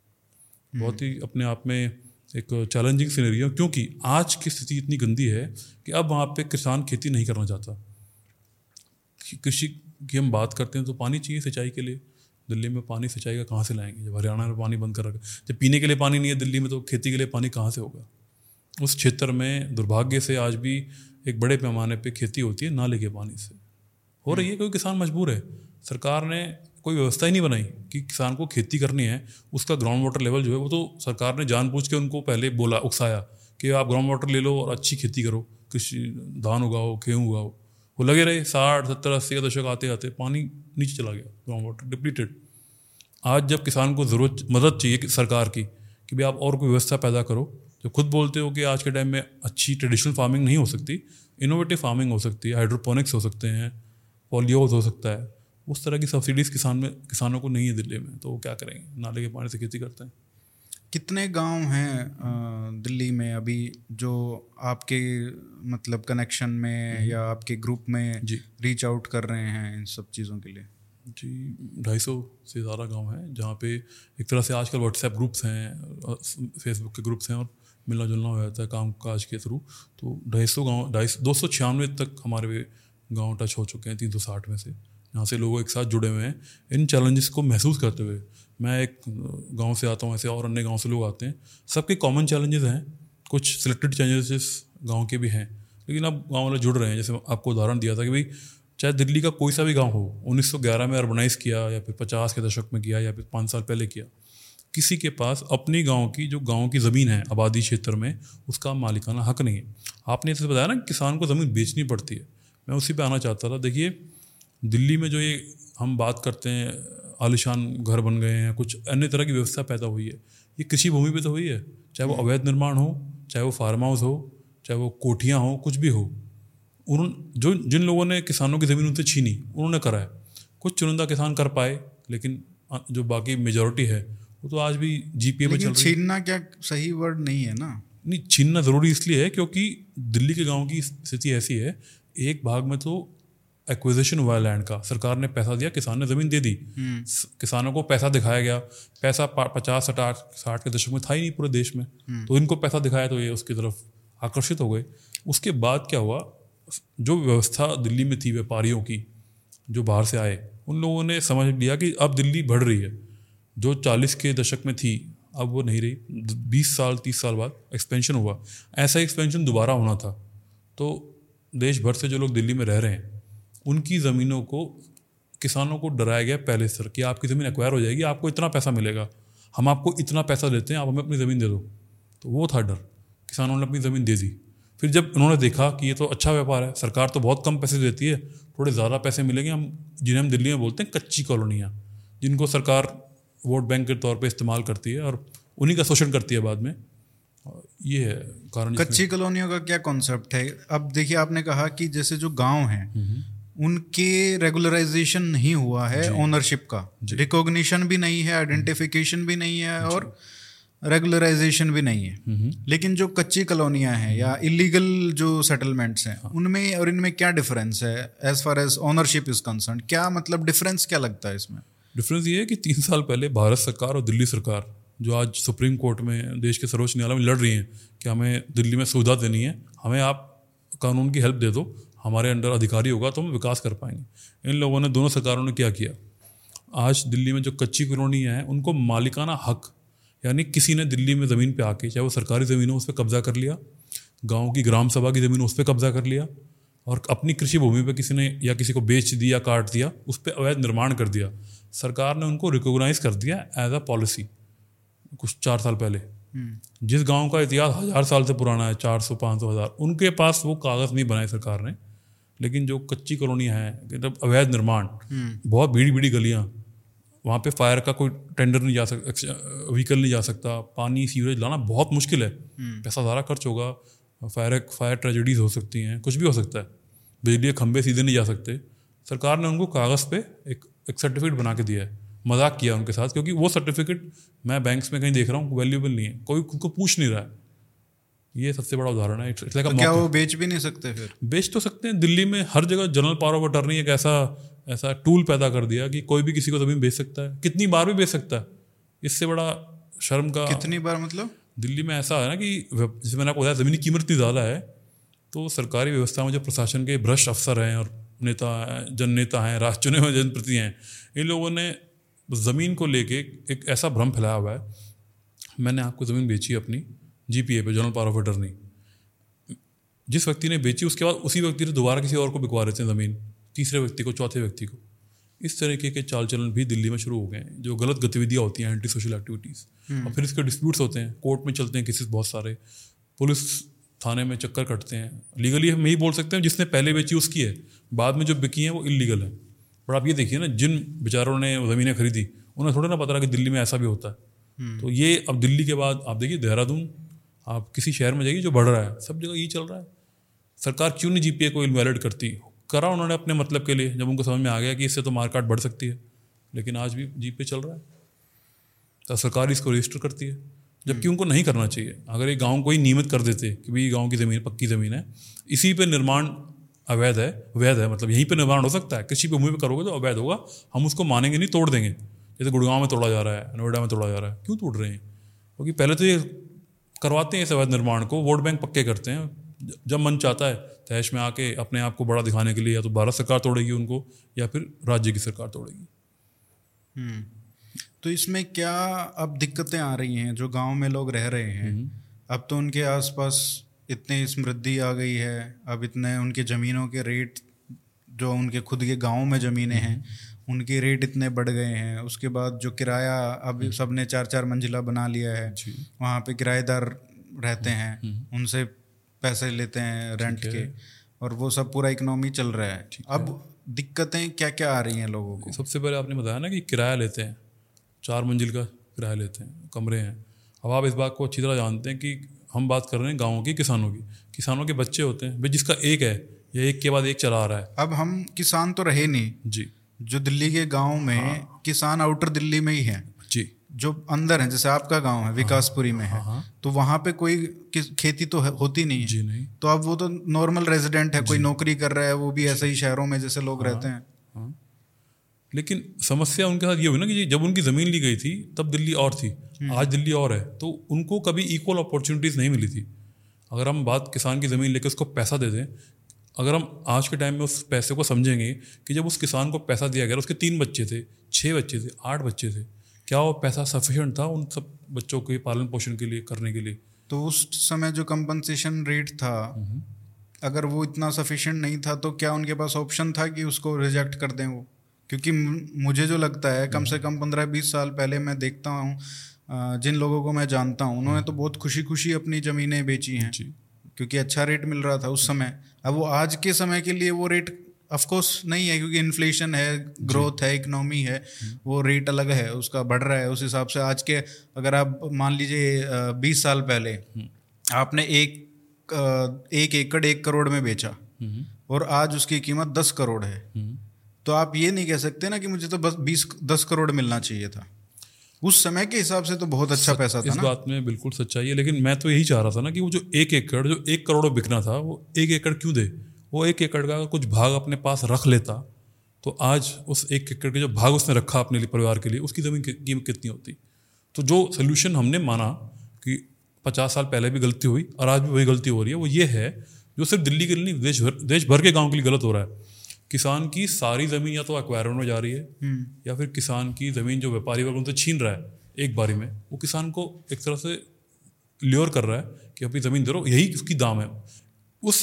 बहुत ही अपने आप में एक चैलेंजिंग सिनेरियो, क्योंकि आज की स्थिति इतनी गंदी है कि अब वहाँ पे किसान खेती नहीं करना चाहता। कृषि की हम बात करते हैं तो पानी चाहिए सिंचाई के लिए, दिल्ली में पानी सिंचाई का कहाँ से लाएंगे जब हरियाणा में पानी बंद कर रखा है, जब पीने के लिए पानी नहीं है दिल्ली में, तो खेती के लिए पानी कहाँ से होगा। उस क्षेत्र में दुर्भाग्य से आज भी एक बड़े पैमाने पे खेती होती है नाले के पानी से हो रही है, क्योंकि किसान मजबूर है। सरकार ने कोई व्यवस्था ही नहीं बनाई कि किसान को खेती करनी है, उसका ग्राउंड वाटर लेवल जो है वो तो सरकार ने जानबूझ के उनको पहले बोला, उकसाया कि आप ग्राउंड वाटर ले लो और अच्छी खेती करो, कृषि धान उगाओ, गेहूँ उगाओ। वो लगे रहे, 60, 70, 80 का दशक आते आते पानी नीचे चला गया, ग्राउंड वाटर डिप्लीटेड। आज जब किसान को ज़रूरत मदद चाहिए सरकार की कि भाई आप और कोई व्यवस्था पैदा करो, जो खुद बोलते हो कि आज के टाइम में अच्छी ट्रेडिशनल फार्मिंग नहीं हो सकती, इनोवेटिव फार्मिंग हो सकती है, हाइड्रोपोनिक्स हो सकते हैं, पॉलियोज हो सकता है, उस तरह की सब्सिडीज़ किसानों को नहीं है दिल्ली में, तो वो क्या करेंगे, नाले के पानी से खेती करते हैं। कितने गांव हैं दिल्ली में अभी जो आपके मतलब कनेक्शन में या आपके ग्रुप में जी रीच आउट कर रहे हैं इन सब चीज़ों के लिए? जी 250 से ज़्यादा गांव हैं जहाँ पे एक तरह से आजकल व्हाट्सएप ग्रुप्स हैं, फेसबुक के ग्रुप्स हैं और मिलना जुलना हो जाता है काम काज के थ्रू। तो 250 गाँव 296 तक हमारे गांव टच हो चुके हैं 360 में से, यहाँ से लोग एक साथ जुड़े हुए हैं इन चैलेंजेस को महसूस करते हुए। मैं एक गांव से आता हूँ ऐसे और अन्य गांव से लोग आते हैं, सबके कॉमन चैलेंजेस हैं, कुछ सिलेक्टेड चैलेंजेस गांव के भी हैं, लेकिन अब गांव वाले जुड़ रहे हैं। जैसे आपको उदाहरण दिया था कि भाई चाहे दिल्ली का कोई सा भी गांव हो, 1911 में अर्बनाइज़ किया या फिर 50 के दशक में किया या फिर 5 साल पहले किया, किसी के पास अपनी गांव की जो गांव की ज़मीन है आबादी क्षेत्र में उसका मालिकाना हक नहीं है। आपने जैसे बताया ना किसान को ज़मीन बेचनी पड़ती है, मैं उसी पे आना चाहता था। देखिए दिल्ली में जो ये हम बात करते हैं आलिशान घर बन गए हैं, कुछ अन्य तरह की व्यवस्था पैदा हुई है, ये कृषि भूमि पे तो हुई है, चाहे वो अवैध निर्माण हो, चाहे वो फार्म हाउस हो, चाहे वो कोठियाँ हो, कुछ भी हो। जिन लोगों ने किसानों की ज़मीन उनसे छीनी उन्होंने करा है। कुछ चुनिंदा किसान कर पाए, लेकिन जो बाकी मेजॉरिटी है वो तो आज भी जीपीए में चल रही है। छीनना क्या सही वर्ड नहीं है ना? नहीं, छीनना ज़रूरी इसलिए है क्योंकि दिल्ली के गाँव की स्थिति ऐसी है, एक भाग में तो एक्विजिशन हुआ लैंड का, सरकार ने पैसा दिया, किसान ने ज़मीन दे दी, किसानों को पैसा दिखाया गया। पैसा 50-60 के दशक में था ही नहीं पूरे देश में, तो इनको पैसा दिखाया तो ये उसकी तरफ आकर्षित हो गए। उसके बाद क्या हुआ, जो व्यवस्था दिल्ली में थी व्यापारियों की जो बाहर से आए, उन लोगों ने समझ लिया कि अब दिल्ली बढ़ रही है, जो 40 के दशक में थी अब वो नहीं रही। 20 साल 30 साल बाद एक्सपेंशन हुआ, ऐसा एक्सपेंशन दोबारा होना था। तो देश भर से जो लोग दिल्ली में रह रहे हैं उनकी ज़मीनों को किसानों को डराया गया पहले से कि आपकी ज़मीन एक्वायर हो जाएगी, आपको इतना पैसा मिलेगा, हम आपको इतना पैसा देते हैं, आप हमें अपनी ज़मीन दे दो। तो वो था डर, किसानों ने अपनी ज़मीन दे दी। फिर जब उन्होंने देखा कि ये तो अच्छा व्यापार है, सरकार तो बहुत कम पैसे देती है, थोड़े ज़्यादा पैसे मिलेंगे, जिन्हें हम दिल्ली में बोलते हैं कच्ची कॉलोनियाँ, जिनको सरकार वोट बैंक के तौर पे इस्तेमाल करती है और उन्हीं का शोषण करती है बाद में। ये है कारण। कच्ची कॉलोनियों का क्या कॉन्सेप्ट है? अब देखिए आपने कहा कि जैसे जो गांव हैं उनके रेगुलराइजेशन नहीं हुआ है, ओनरशिप का रिकॉग्निशन भी नहीं है, आइडेंटिफिकेशन भी नहीं है और रेगुलराइजेशन भी नहीं है। लेकिन जो कच्ची कॉलोनियां हैं या इलीगल जो सेटलमेंट्स हैं उनमें और इनमें क्या डिफरेंस है as far as ownership is concern? क्या मतलब डिफरेंस क्या लगता है इसमें? डिफरेंस ये है कि 3 साल पहले भारत सरकार और दिल्ली सरकार जो आज सुप्रीम कोर्ट में देश के सर्वोच्च न्यायालय में लड़ रही हैं कि हमें दिल्ली में सुविधा देनी है, हमें आप कानून की हेल्प दे दो, हमारे अंडर अधिकारी होगा तो हम विकास कर पाएंगे। इन लोगों ने, दोनों सरकारों ने क्या किया, आज दिल्ली में जो कच्ची कॉलोनियाँ हैं उनको मालिकाना हक, यानी किसी ने दिल्ली में ज़मीन पे आके, चाहे वो सरकारी ज़मीन हो, उस पर कब्जा कर लिया, गांव की ग्राम सभा की ज़मीन उस पर कब्जा कर लिया और अपनी कृषि भूमि पे किसी ने या किसी को बेच दिया, काट दिया, उस पर अवैध निर्माण कर दिया। सरकार ने उनको रिकॉग्नाइज कर दिया एज अ पॉलिसी कुछ 4 साल पहले। जिस गांव का इतिहास 1000 साल से पुराना है, 400, 500, 1000, उनके पास वो कागज़ नहीं बनाए सरकार ने। लेकिन जो कच्ची कॉलोनियाँ हैं, मतलब अवैध निर्माण, बहुत भीड़ी भीड़ी गलियाँ, वहाँ पे फायर का कोई टेंडर नहीं जा सकता, व्हीकल नहीं जा सकता, पानी सीवरेज लाना बहुत मुश्किल है, पैसा सारा खर्च होगा, फायर ट्रेजेडीज हो सकती हैं, कुछ भी हो सकता है, बिजली के खंभे सीधे नहीं जा सकते। सरकार ने उनको कागज़ पे एक सर्टिफिकेट बना के दिया है। मजाक किया उनके साथ, क्योंकि वो सर्टिफिकेट मैं बैंक्स में कहीं देख रहा हूँ वैल्यूएबल नहीं है, कोई उनको पूछ नहीं रहा है। ये सबसे बड़ा उदाहरण है। तो क्या वो बेच भी नहीं सकते? फिर बेच तो सकते हैं। दिल्ली में हर जगह जनरल पावर ऑफ अटर्नी एक ऐसा टूल पैदा कर दिया कि कोई भी किसी को ज़मीन बेच सकता है, कितनी बार भी बेच सकता है। इससे बड़ा शर्म का कितनी बार मतलब? दिल्ली में ऐसा है ना कि जैसे मैंने आपको बताया ज़मीनी कीमत इतनी ज़्यादा है, तो सरकारी व्यवस्था में जो प्रशासन के भ्रष्ट अफसर हैं और नेता जननेता हैं, राष्ट्र चुने हुए जनप्रतिनिधि हैं, इन लोगों ने ज़मीन को लेके एक ऐसा भ्रम फैलाया हुआ है। मैंने आपको ज़मीन बेची अपनी जीपीए पे, जनरल पावर ऑफ अटर्नी, जिस व्यक्ति ने बेची उसके बाद उसी व्यक्ति ने दोबारा किसी और को बिकवा देते हैं ज़मीन, तीसरे व्यक्ति को, चौथे व्यक्ति को। इस तरीके के चाल चलन भी दिल्ली में शुरू हो गए हैं, जो गलत गतिविधियाँ होती हैं, एंटी सोशल एक्टिविटीज़, और फिर इसके डिस्प्यूट्स होते हैं, कोर्ट में चलते हैं केसेस बहुत सारे, पुलिस थाने में चक्कर कटते हैं। लीगली हम यही बोल सकते हैं जिसने पहले बेची उसकी है, बाद में जो बिकी हैं वो इलीगल है। पर आप ये देखिए ना, जिन बेचारों ने ज़मीनें खरीदी उन्हें थोड़ा ना पता रहा कि दिल्ली में ऐसा भी होता है। तो ये अब दिल्ली के बाद आप देखिए देहरादून, आप किसी शहर में जाइए जो बढ़ रहा है, सब जगह यही चल रहा है। सरकार क्यों नहीं जीपीए को इनवैलिड करती? करा उन्होंने अपने मतलब के लिए, जब उनको समझ में आ गया कि इससे तो मार्केट बढ़ सकती है, लेकिन आज भी जीप पे चल रहा है। तो सरकार इसको रजिस्टर करती है, जबकि उनको नहीं करना चाहिए। अगर एक गाँव को ही नियमित कर देते कि भाई गाँव की ज़मीन पक्की ज़मीन है, इसी पे निर्माण अवैध है, वैध है, मतलब यहीं पे निर्माण हो सकता है, कृषि भूमि पे करोगे तो अवैध होगा, हम उसको मानेंगे नहीं, तोड़ देंगे। जैसे गुड़गांव में तोड़ा जा रहा है, नोएडा में तोड़ा जा रहा है, क्यों तोड़ रहे हैं? क्योंकि पहले तो ये करवाते हैं इस अवैध निर्माण को, वोट बैंक पक्के करते हैं, जब मन चाहता है तहश में आके अपने आप को बड़ा दिखाने के लिए या तो भारत सरकार तोड़ेगी उनको या फिर राज्य की सरकार तोड़ेगी। तो इसमें क्या अब दिक्कतें आ रही हैं जो गांव में लोग रह रहे हैं? अब तो उनके आसपास इतनी समृद्धि आ गई है, अब इतने उनके ज़मीनों के रेट, जो उनके खुद के गांव में ज़मीनें हैं उनके रेट इतने बढ़ गए हैं। उसके बाद जो किराया अब सब ने 4-4 मंजिला बना लिया है, वहाँ पे किराएदार रहते हैं, उनसे पैसे लेते हैं रेंट के, और वो सब पूरा इकोनॉमी चल रहा है। अब दिक्कतें क्या क्या आ रही हैं लोगों को? सबसे पहले आपने बताया ना कि किराया लेते हैं, 4 मंजिल का किराया लेते हैं, कमरे हैं। अब आप इस बात को अच्छी तरह जानते हैं कि हम बात कर रहे हैं गाँव की, किसानों के बच्चे होते हैं भाई, जिसका एक है या एक के बाद एक चला आ रहा है। अब हम किसान तो रहे नहीं जी, जो दिल्ली के गांव में किसान आउटर दिल्ली में ही हैं जी, जो अंदर है, जैसे आपका गांव है विकासपुरी में है, तो वहां पे कोई खेती तो होती नहीं है। जी नहीं। तो अब वो तो नॉर्मल रेजिडेंट है, कोई नौकरी कर रहा है, वो भी ऐसे ही शहरों में जैसे लोग रहते हैं। लेकिन समस्या उनके साथ ये हुई ना कि जब उनकी ज़मीन ली गई थी तब दिल्ली और थी, आज दिल्ली और है, तो उनको कभी इक्वल अपॉर्चुनिटीज़ नहीं मिली थी। अगर हम बात किसान की ज़मीन लेकर उसको पैसा दे दें, अगर हम आज के टाइम में उस पैसे को समझेंगे कि जब उस किसान को पैसा दिया गया, उसके 3 बच्चे थे, 6 बच्चे थे, 8 बच्चे थे, क्या वो पैसा सफिशिएंट था उन सब बच्चों के पालन पोषण के लिए करने के लिए? तो उस समय जो कंपनसेशन रेट था, अगर वो इतना सफिशिएंट नहीं था तो क्या उनके पास ऑप्शन था कि उसको रिजेक्ट कर दें वो? क्योंकि मुझे जो लगता है कम से कम 15-20 साल पहले मैं देखता हूँ जिन लोगों को मैं जानता हूँ उन्होंने तो बहुत खुशी खुशी अपनी ज़मीनें बेची हैं क्योंकि अच्छा रेट मिल रहा था उस समय। अब वो आज के समय के लिए वो रेट ऑफकोर्स नहीं है, क्योंकि इन्फ्लेशन है, ग्रोथ है, इकोनॉमी है, वो रेट अलग है, उसका बढ़ रहा है। उस हिसाब से आज के अगर आप मान लीजिए 20 साल पहले आपने एक एकड़ 1 करोड़ में बेचा और आज उसकी कीमत 10 करोड़ है, तो आप ये नहीं कह सकते ना कि मुझे तो बस 10 करोड़ मिलना चाहिए था। उस समय के हिसाब से तो बहुत अच्छा पैसा था इस ना। बात में बिल्कुल सच्चाई है, लेकिन मैं तो यही चाह रहा था ना कि वो जो 1 एकड़ जो 1 करोड़ बिकना था, वो 1 एकड़ क्यों दे? वो 1 एकड़ का कुछ भाग अपने पास रख लेता तो आज उस 1 एकड़ के जो भाग उसने रखा अपने लिए, परिवार के लिए, उसकी ज़मीन की कीमत कितनी होती? तो जो सोल्यूशन हमने माना कि 50 साल पहले भी गलती हुई और आज भी वही गलती हो रही है, वो ये है जो सिर्फ दिल्ली के लिए नहीं, देश भर के गाँव के लिए गलत हो रहा है। किसान की सारी ज़मीन या तो एक्वायरमेंट में जा रही है या फिर किसान की ज़मीन जो व्यापारी वर्ग उनसे छीन रहा है एक बारी में, वो किसान को एक तरह से ल्योर कर रहा है कि अपनी ज़मीन दे दो, यही उसकी दाम है। उस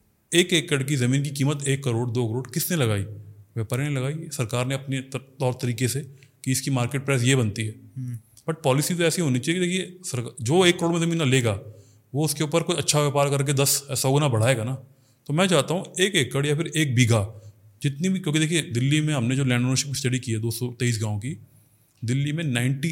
1 एकड़ की ज़मीन की कीमत 1 करोड़ 2 करोड़ किसने लगाई? व्यापारी ने लगाई, सरकार ने अपने तौर तरीके से कि इसकी मार्केट प्राइस ये बनती है। बट पॉलिसी तो ऐसी होनी चाहिए कि देखिए जो 1 करोड़ में ज़मीन लेगा वो उसके ऊपर कोई अच्छा व्यापार करके 10-100 गुना बढ़ाएगा ना। तो मैं चाहता हूँ 1 एकड़ या फिर 1 बीघा जितनी भी, क्योंकि देखिए दिल्ली में हमने जो लैंड ओनरशिप स्टडी की है 223 गाँव की, दिल्ली में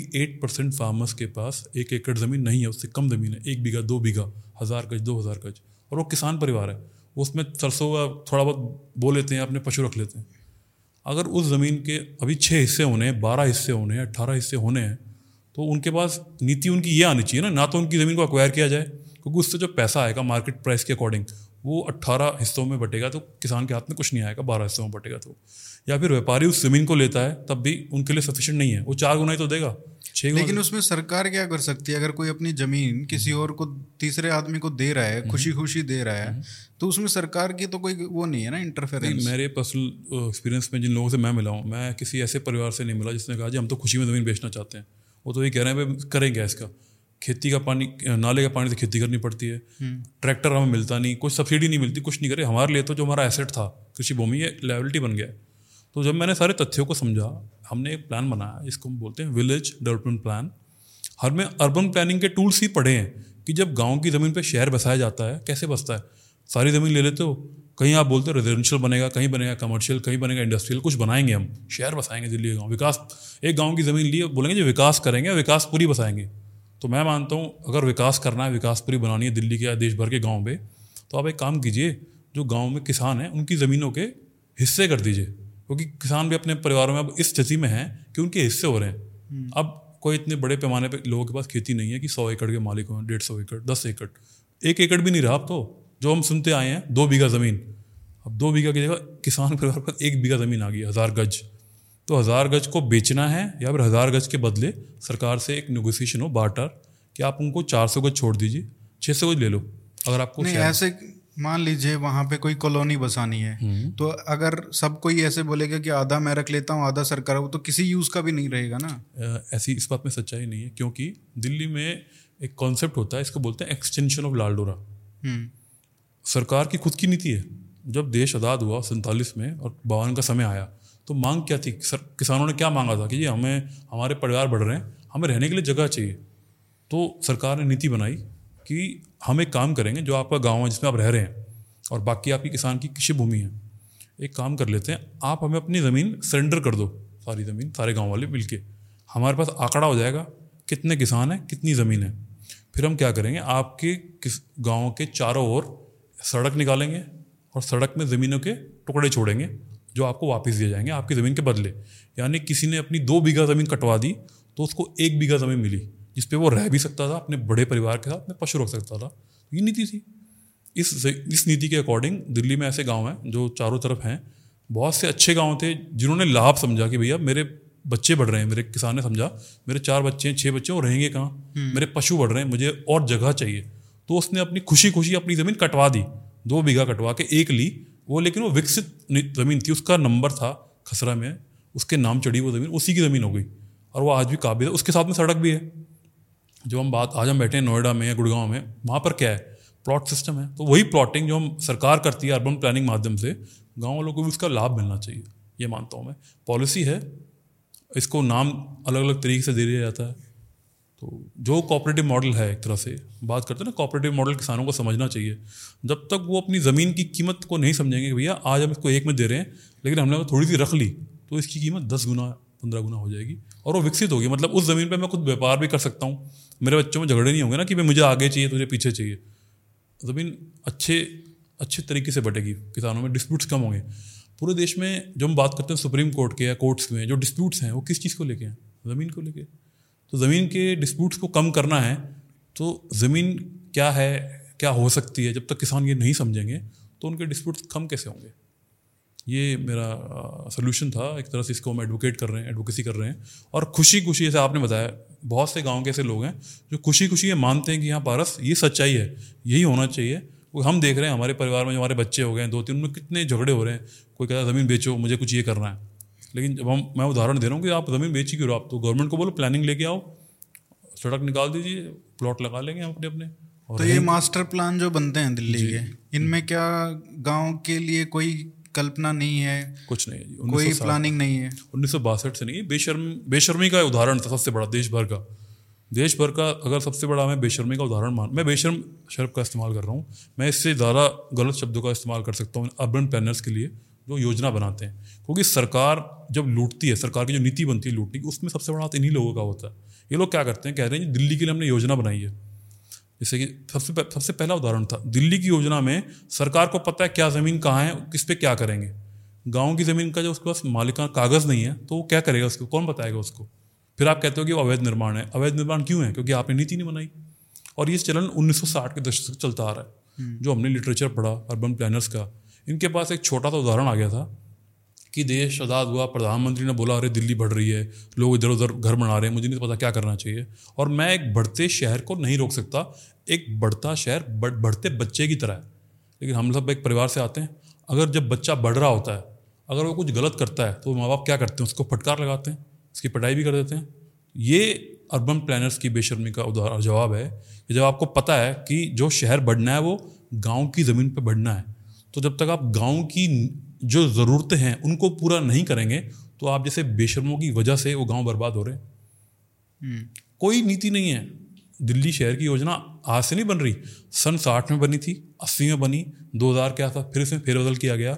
98% फार्मर्स के पास 1 एकड़ ज़मीन नहीं है, उससे कम ज़मीन है, 1 बीघा 2 बीघा, 1000 गज 2000 गज, और वो किसान परिवार है। वो उसमें सरसों का थोड़ा बहुत बो लेते हैं, अपने पशु रख लेते हैं। अगर उस ज़मीन के अभी 6 हिस्से होने हैं, 12 हिस्से होने हैं, 18 हिस्से होने हैं, तो उनके पास नीति उनकी ये आनी चाहिए ना तो उनकी ज़मीन को एक्वायर किया जाए, क्योंकि उससे जो पैसा आएगा मार्केट प्राइस के अकॉर्डिंग वो 18 हिस्सों में बटेगा, तो किसान के हाथ में कुछ नहीं आएगा, 12 हिस्सों में बटेगा। तो या फिर व्यापारी उस ज़मीन को लेता है तब भी उनके लिए सफिशिएंट नहीं है, वो 4 गुना ही तो देगा, 6 गुना। लेकिन उसमें सरकार क्या कर सकती है? अगर कोई अपनी ज़मीन किसी और को, तीसरे आदमी को दे रहा है, खुशी खुशी दे रहा है, तो उसमें सरकार की तो कोई वो नहीं है ना, इंटरफेरेंस। मेरे पर्सनल एक्सपीरियंस में जिन लोगों से मैं मिला हूँ, मैं किसी ऐसे परिवार से नहीं मिला जिसने कहा जी हम तो खुशी में ज़मीन बेचना चाहते हैं। वो तो ये कह रहे हैं भाई करेंगे इसका, खेती का पानी, नाले का पानी से खेती करनी पड़ती है, ट्रैक्टर हमें मिलता नहीं, कुछ सब्सिडी नहीं मिलती, कुछ नहीं करे। हमारे लिए तो जो हमारा एसेट था कृषि भूमि, ये लायबिलिटी बन गया है। तो जब मैंने सारे तथ्यों को समझा, हमने एक प्लान बनाया जिसको हम बोलते हैं विलेज डेवलपमेंट प्लान। हमें अर्बन प्लानिंग के टूल्स ही पढ़े हैं कि जब गाँव की ज़मीन पर शहर बसाया जाता है कैसे बसता है। सारी ज़मीन ले लेते हो, कहीं आप बोलते हो रेजिडेंशियल बनेगा, कहीं बनेगा कमर्शियल, कहीं बनेगा इंडस्ट्रियल, कुछ बनाएंगे हम, शहर बसाएंगे दिल्ली के गाँव, विकास। एक गाँव की ज़मीन लिए बोलेंगे जो विकास करेंगे, विकास पूरी बसाएंगे। तो मैं मानता हूँ अगर विकास करना है, विकासपुरी बनानी है दिल्ली के या देश भर के गाँव में, तो आप एक काम कीजिए, जो गाँव में किसान हैं उनकी ज़मीनों के हिस्से कर दीजिए, क्योंकि किसान भी अपने परिवारों में अब इस स्थिति में हैं कि उनके हिस्से हो रहे हैं। अब कोई इतने बड़े पैमाने पे लोगों के पास खेती नहीं है कि 100 एकड़ के मालिक हों, 150 एकड़, 10 एकड़, 1 एकड़ भी नहीं रहा अब तो। जो हम सुनते आए हैं 2 बीघा ज़मीन, अब 2 बीघा की जगह किसान परिवार पर 1 बीघा ज़मीन आ गई, 1000 गज। तो 1000 गज को बेचना है या फिर 1000 गज के बदले सरकार से एक नेगोशिएशन हो, बार्टर, कि आप उनको 400 गज छोड़ दीजिए, 600 गज ले लो। अगर आपको नहीं, ऐसे मान लीजिए वहाँ पे कोई कॉलोनी बसानी है, तो अगर सब कोई ऐसे बोलेगा कि आधा मैं रख लेता हूँ आधा सरकार, वो तो किसी यूज़ का भी नहीं रहेगा ना। ऐसी इस बात में सच्चाई नहीं है, क्योंकि दिल्ली में एक कॉन्सेप्ट होता है, इसको बोलते हैं एक्सटेंशन ऑफ लालडोरा। सरकार की खुद की नीति है। जब देश आज़ाद हुआ 47 में और 52 का समय आया, तो मांग क्या थी? किसानों ने क्या मांगा था कि जी हमें, हमारे परिवार बढ़ रहे हैं, हमें रहने के लिए जगह चाहिए। तो सरकार ने नीति बनाई कि हम एक काम करेंगे, जो आपका गांव है जिसमें आप रह रहे हैं और बाकी आपकी किसान की कृषि भूमि है, एक काम कर लेते हैं, आप हमें अपनी ज़मीन सरेंडर कर दो, सारी ज़मीन, सारे गांव वाले मिलके, हमारे पास आंकड़ा हो जाएगा कितने किसान हैं, कितनी ज़मीन है। फिर हम क्या करेंगे, आपके गाँव के चारों ओर सड़क निकालेंगे और सड़क में ज़मीनों के टुकड़े छोड़ेंगे जो आपको वापस दिए जाएंगे आपकी ज़मीन के बदले। यानी किसी ने अपनी 2 बीघा ज़मीन कटवा दी तो उसको 1 बीघा ज़मीन मिली, जिस पे वो रह भी सकता था, अपने बड़े परिवार के साथ अपने पशु रख सकता था। ये नीति थी। इस नीति के अकॉर्डिंग दिल्ली में ऐसे गांव हैं जो चारों तरफ हैं, बहुत से अच्छे गांव थे जिन्होंने लाभ समझा कि भैया मेरे बच्चे बढ़ रहे हैं, मेरे किसान ने समझा मेरे 4 बच्चे हैं, 6 बच्चे, वो रहेंगे कहाँ, मेरे पशु बढ़ रहे हैं, मुझे और जगह चाहिए। तो उसने अपनी खुशी खुशी अपनी ज़मीन कटवा दी, 2 बीघा कटवा के 1 ली वो, लेकिन वो विकसित ज़मीन थी, उसका नंबर था खसरा में, उसके नाम चढ़ी वो ज़मीन, उसी की ज़मीन हो गई और वो आज भी काबिल है। उसके साथ में सड़क भी है। जो हम आज हम बैठे हैं नोएडा में या गुड़गांव में, वहाँ पर क्या है, प्लॉट सिस्टम है। तो वही प्लॉटिंग जो हम सरकार करती है अर्बन प्लानिंग माध्यम से, गाँव वालों को भी उसका लाभ मिलना चाहिए, ये मानता हूँ मैं। पॉलिसी है, इसको नाम अलग अलग तरीके से दे दिया जाता है। तो जो कोऑपरेटिव मॉडल है, एक तरह से बात करते हैं ना, कोऑपरेटिव मॉडल किसानों को समझना चाहिए। जब तक वो अपनी ज़मीन की कीमत को नहीं समझेंगे कि भैया आज हम इसको 1 में दे रहे हैं, लेकिन हमने थोड़ी सी रख ली तो इसकी कीमत 10 गुना 15 गुना हो जाएगी और वो विकसित होगी। मतलब उस ज़मीन पे मैं खुद व्यापार भी कर सकता हूँ, मेरे बच्चों में झगड़े नहीं होंगे ना कि भाई मुझे आगे चाहिए तुझे पीछे चाहिए। ज़मीन अच्छे तरीके से बटेगी, किसानों में डिस्प्यूट्स कम होंगे। पूरे देश में जो हम बात करते हैं सुप्रीम कोर्ट के या कोर्ट्स में जो डिस्प्यूट्स हैं, वो किस चीज़ को लेके हैं? ज़मीन को लेके। तो ज़मीन के डिस्प्यूट्स को कम करना है तो ज़मीन क्या है, क्या हो सकती है, जब तक किसान ये नहीं समझेंगे तो उनके डिस्प्यूट्स कम कैसे होंगे। ये मेरा सोल्यूशन था, एक तरह से इसको हम एडवोकेसी कर रहे हैं। और खुशी खुशी, जैसे आपने बताया, बहुत से गांव के ऐसे लोग हैं जो खुशी खुशी ये मानते हैं कि हाँ पारस ये सच्चाई है, यही होना चाहिए। हम देख रहे हैं हमारे परिवार में जो हमारे बच्चे हो गए हैं 2-3, उनमें कितने झगड़े हो रहे हैं। कोई कहता है ज़मीन बेचो, मुझे कुछ ये करना है। लेकिन जब मैं उदाहरण दे रहा हूँ कि आप ज़मीन बेची क्यों, आप तो गवर्नमेंट को बोलो प्लानिंग लेके आओ, सड़क निकाल दीजिए, प्लॉट लगा लेंगे हम अपने। तो ये मास्टर प्लान जो बनते हैं दिल्ली के, इनमें क्या गांव के लिए कोई कल्पना नहीं है? कुछ नहीं है जी, कोई प्लानिंग नहीं है। 1962 से नहीं है। बेशर्मी का उदाहरण था सबसे बड़ा, देश भर का अगर सबसे बड़ा मैं बेशर्मी का उदाहरण मैं बेशर्म शब्द का इस्तेमाल कर रहा हूँ, मैं इससे ज़्यादा गलत शब्दों का इस्तेमाल कर सकता हूँ अर्बन प्लानर्स के लिए जो योजना बनाते हैं। क्योंकि सरकार जब लूटती है, सरकार की जो नीति बनती है लूटने की, उसमें सबसे बड़ा हाथ इन्हीं लोगों का होता है। ये लोग क्या करते हैं, कह रहे हैं दिल्ली के लिए हमने योजना बनाई है। जैसे कि सबसे पहला उदाहरण था दिल्ली की योजना में, सरकार को पता है क्या ज़मीन कहाँ है, किस पे क्या करेंगे। गांव की ज़मीन का जो उसके पास मालिकाना कागज़ नहीं है तो वो क्या करेगा, उसको कौन बताएगा उसको। फिर आप कहते हो कि वो अवैध निर्माण है। अवैध निर्माण क्यों है? क्योंकि आपने नीति नहीं बनाई। और ये चलन 1960 के दशक से चलता आ रहा है। जो हमने लिटरेचर पढ़ा अर्बन प्लानर्स का, इनके पास एक छोटा सा उदाहरण आ गया था कि देश आज़ाद हुआ, प्रधानमंत्री ने बोला अरे दिल्ली बढ़ रही है, लोग इधर उधर घर बना रहे हैं, मुझे नहीं पता क्या करना चाहिए, और मैं एक बढ़ते शहर को नहीं रोक सकता। एक बढ़ता शहर बढ़ते बच्चे की तरह है। लेकिन हम सब एक परिवार से आते हैं, अगर जब बच्चा बढ़ रहा होता है, अगर वो कुछ गलत करता है तो माँ बाप क्या करते हैं, उसको फटकार लगाते हैं, उसकी पिटाई भी कर देते हैं। ये अर्बन प्लानर्स की बेशर्मी का जवाब है कि जब आपको पता है कि जो शहर बढ़ना है वो गाँव की ज़मीन पर बढ़ना है, तो जब तक आप गाँव की जो ज़रूरतें हैं उनको पूरा नहीं करेंगे तो आप जैसे बेशर्मों की वजह से वो गांव बर्बाद हो रहे हैं। कोई नीति नहीं है। दिल्ली शहर की योजना आज से नहीं बन रही, सन 60 में बनी थी, 80 में बनी, 2000 के आसपास फिर इसमें फेरबदल किया गया।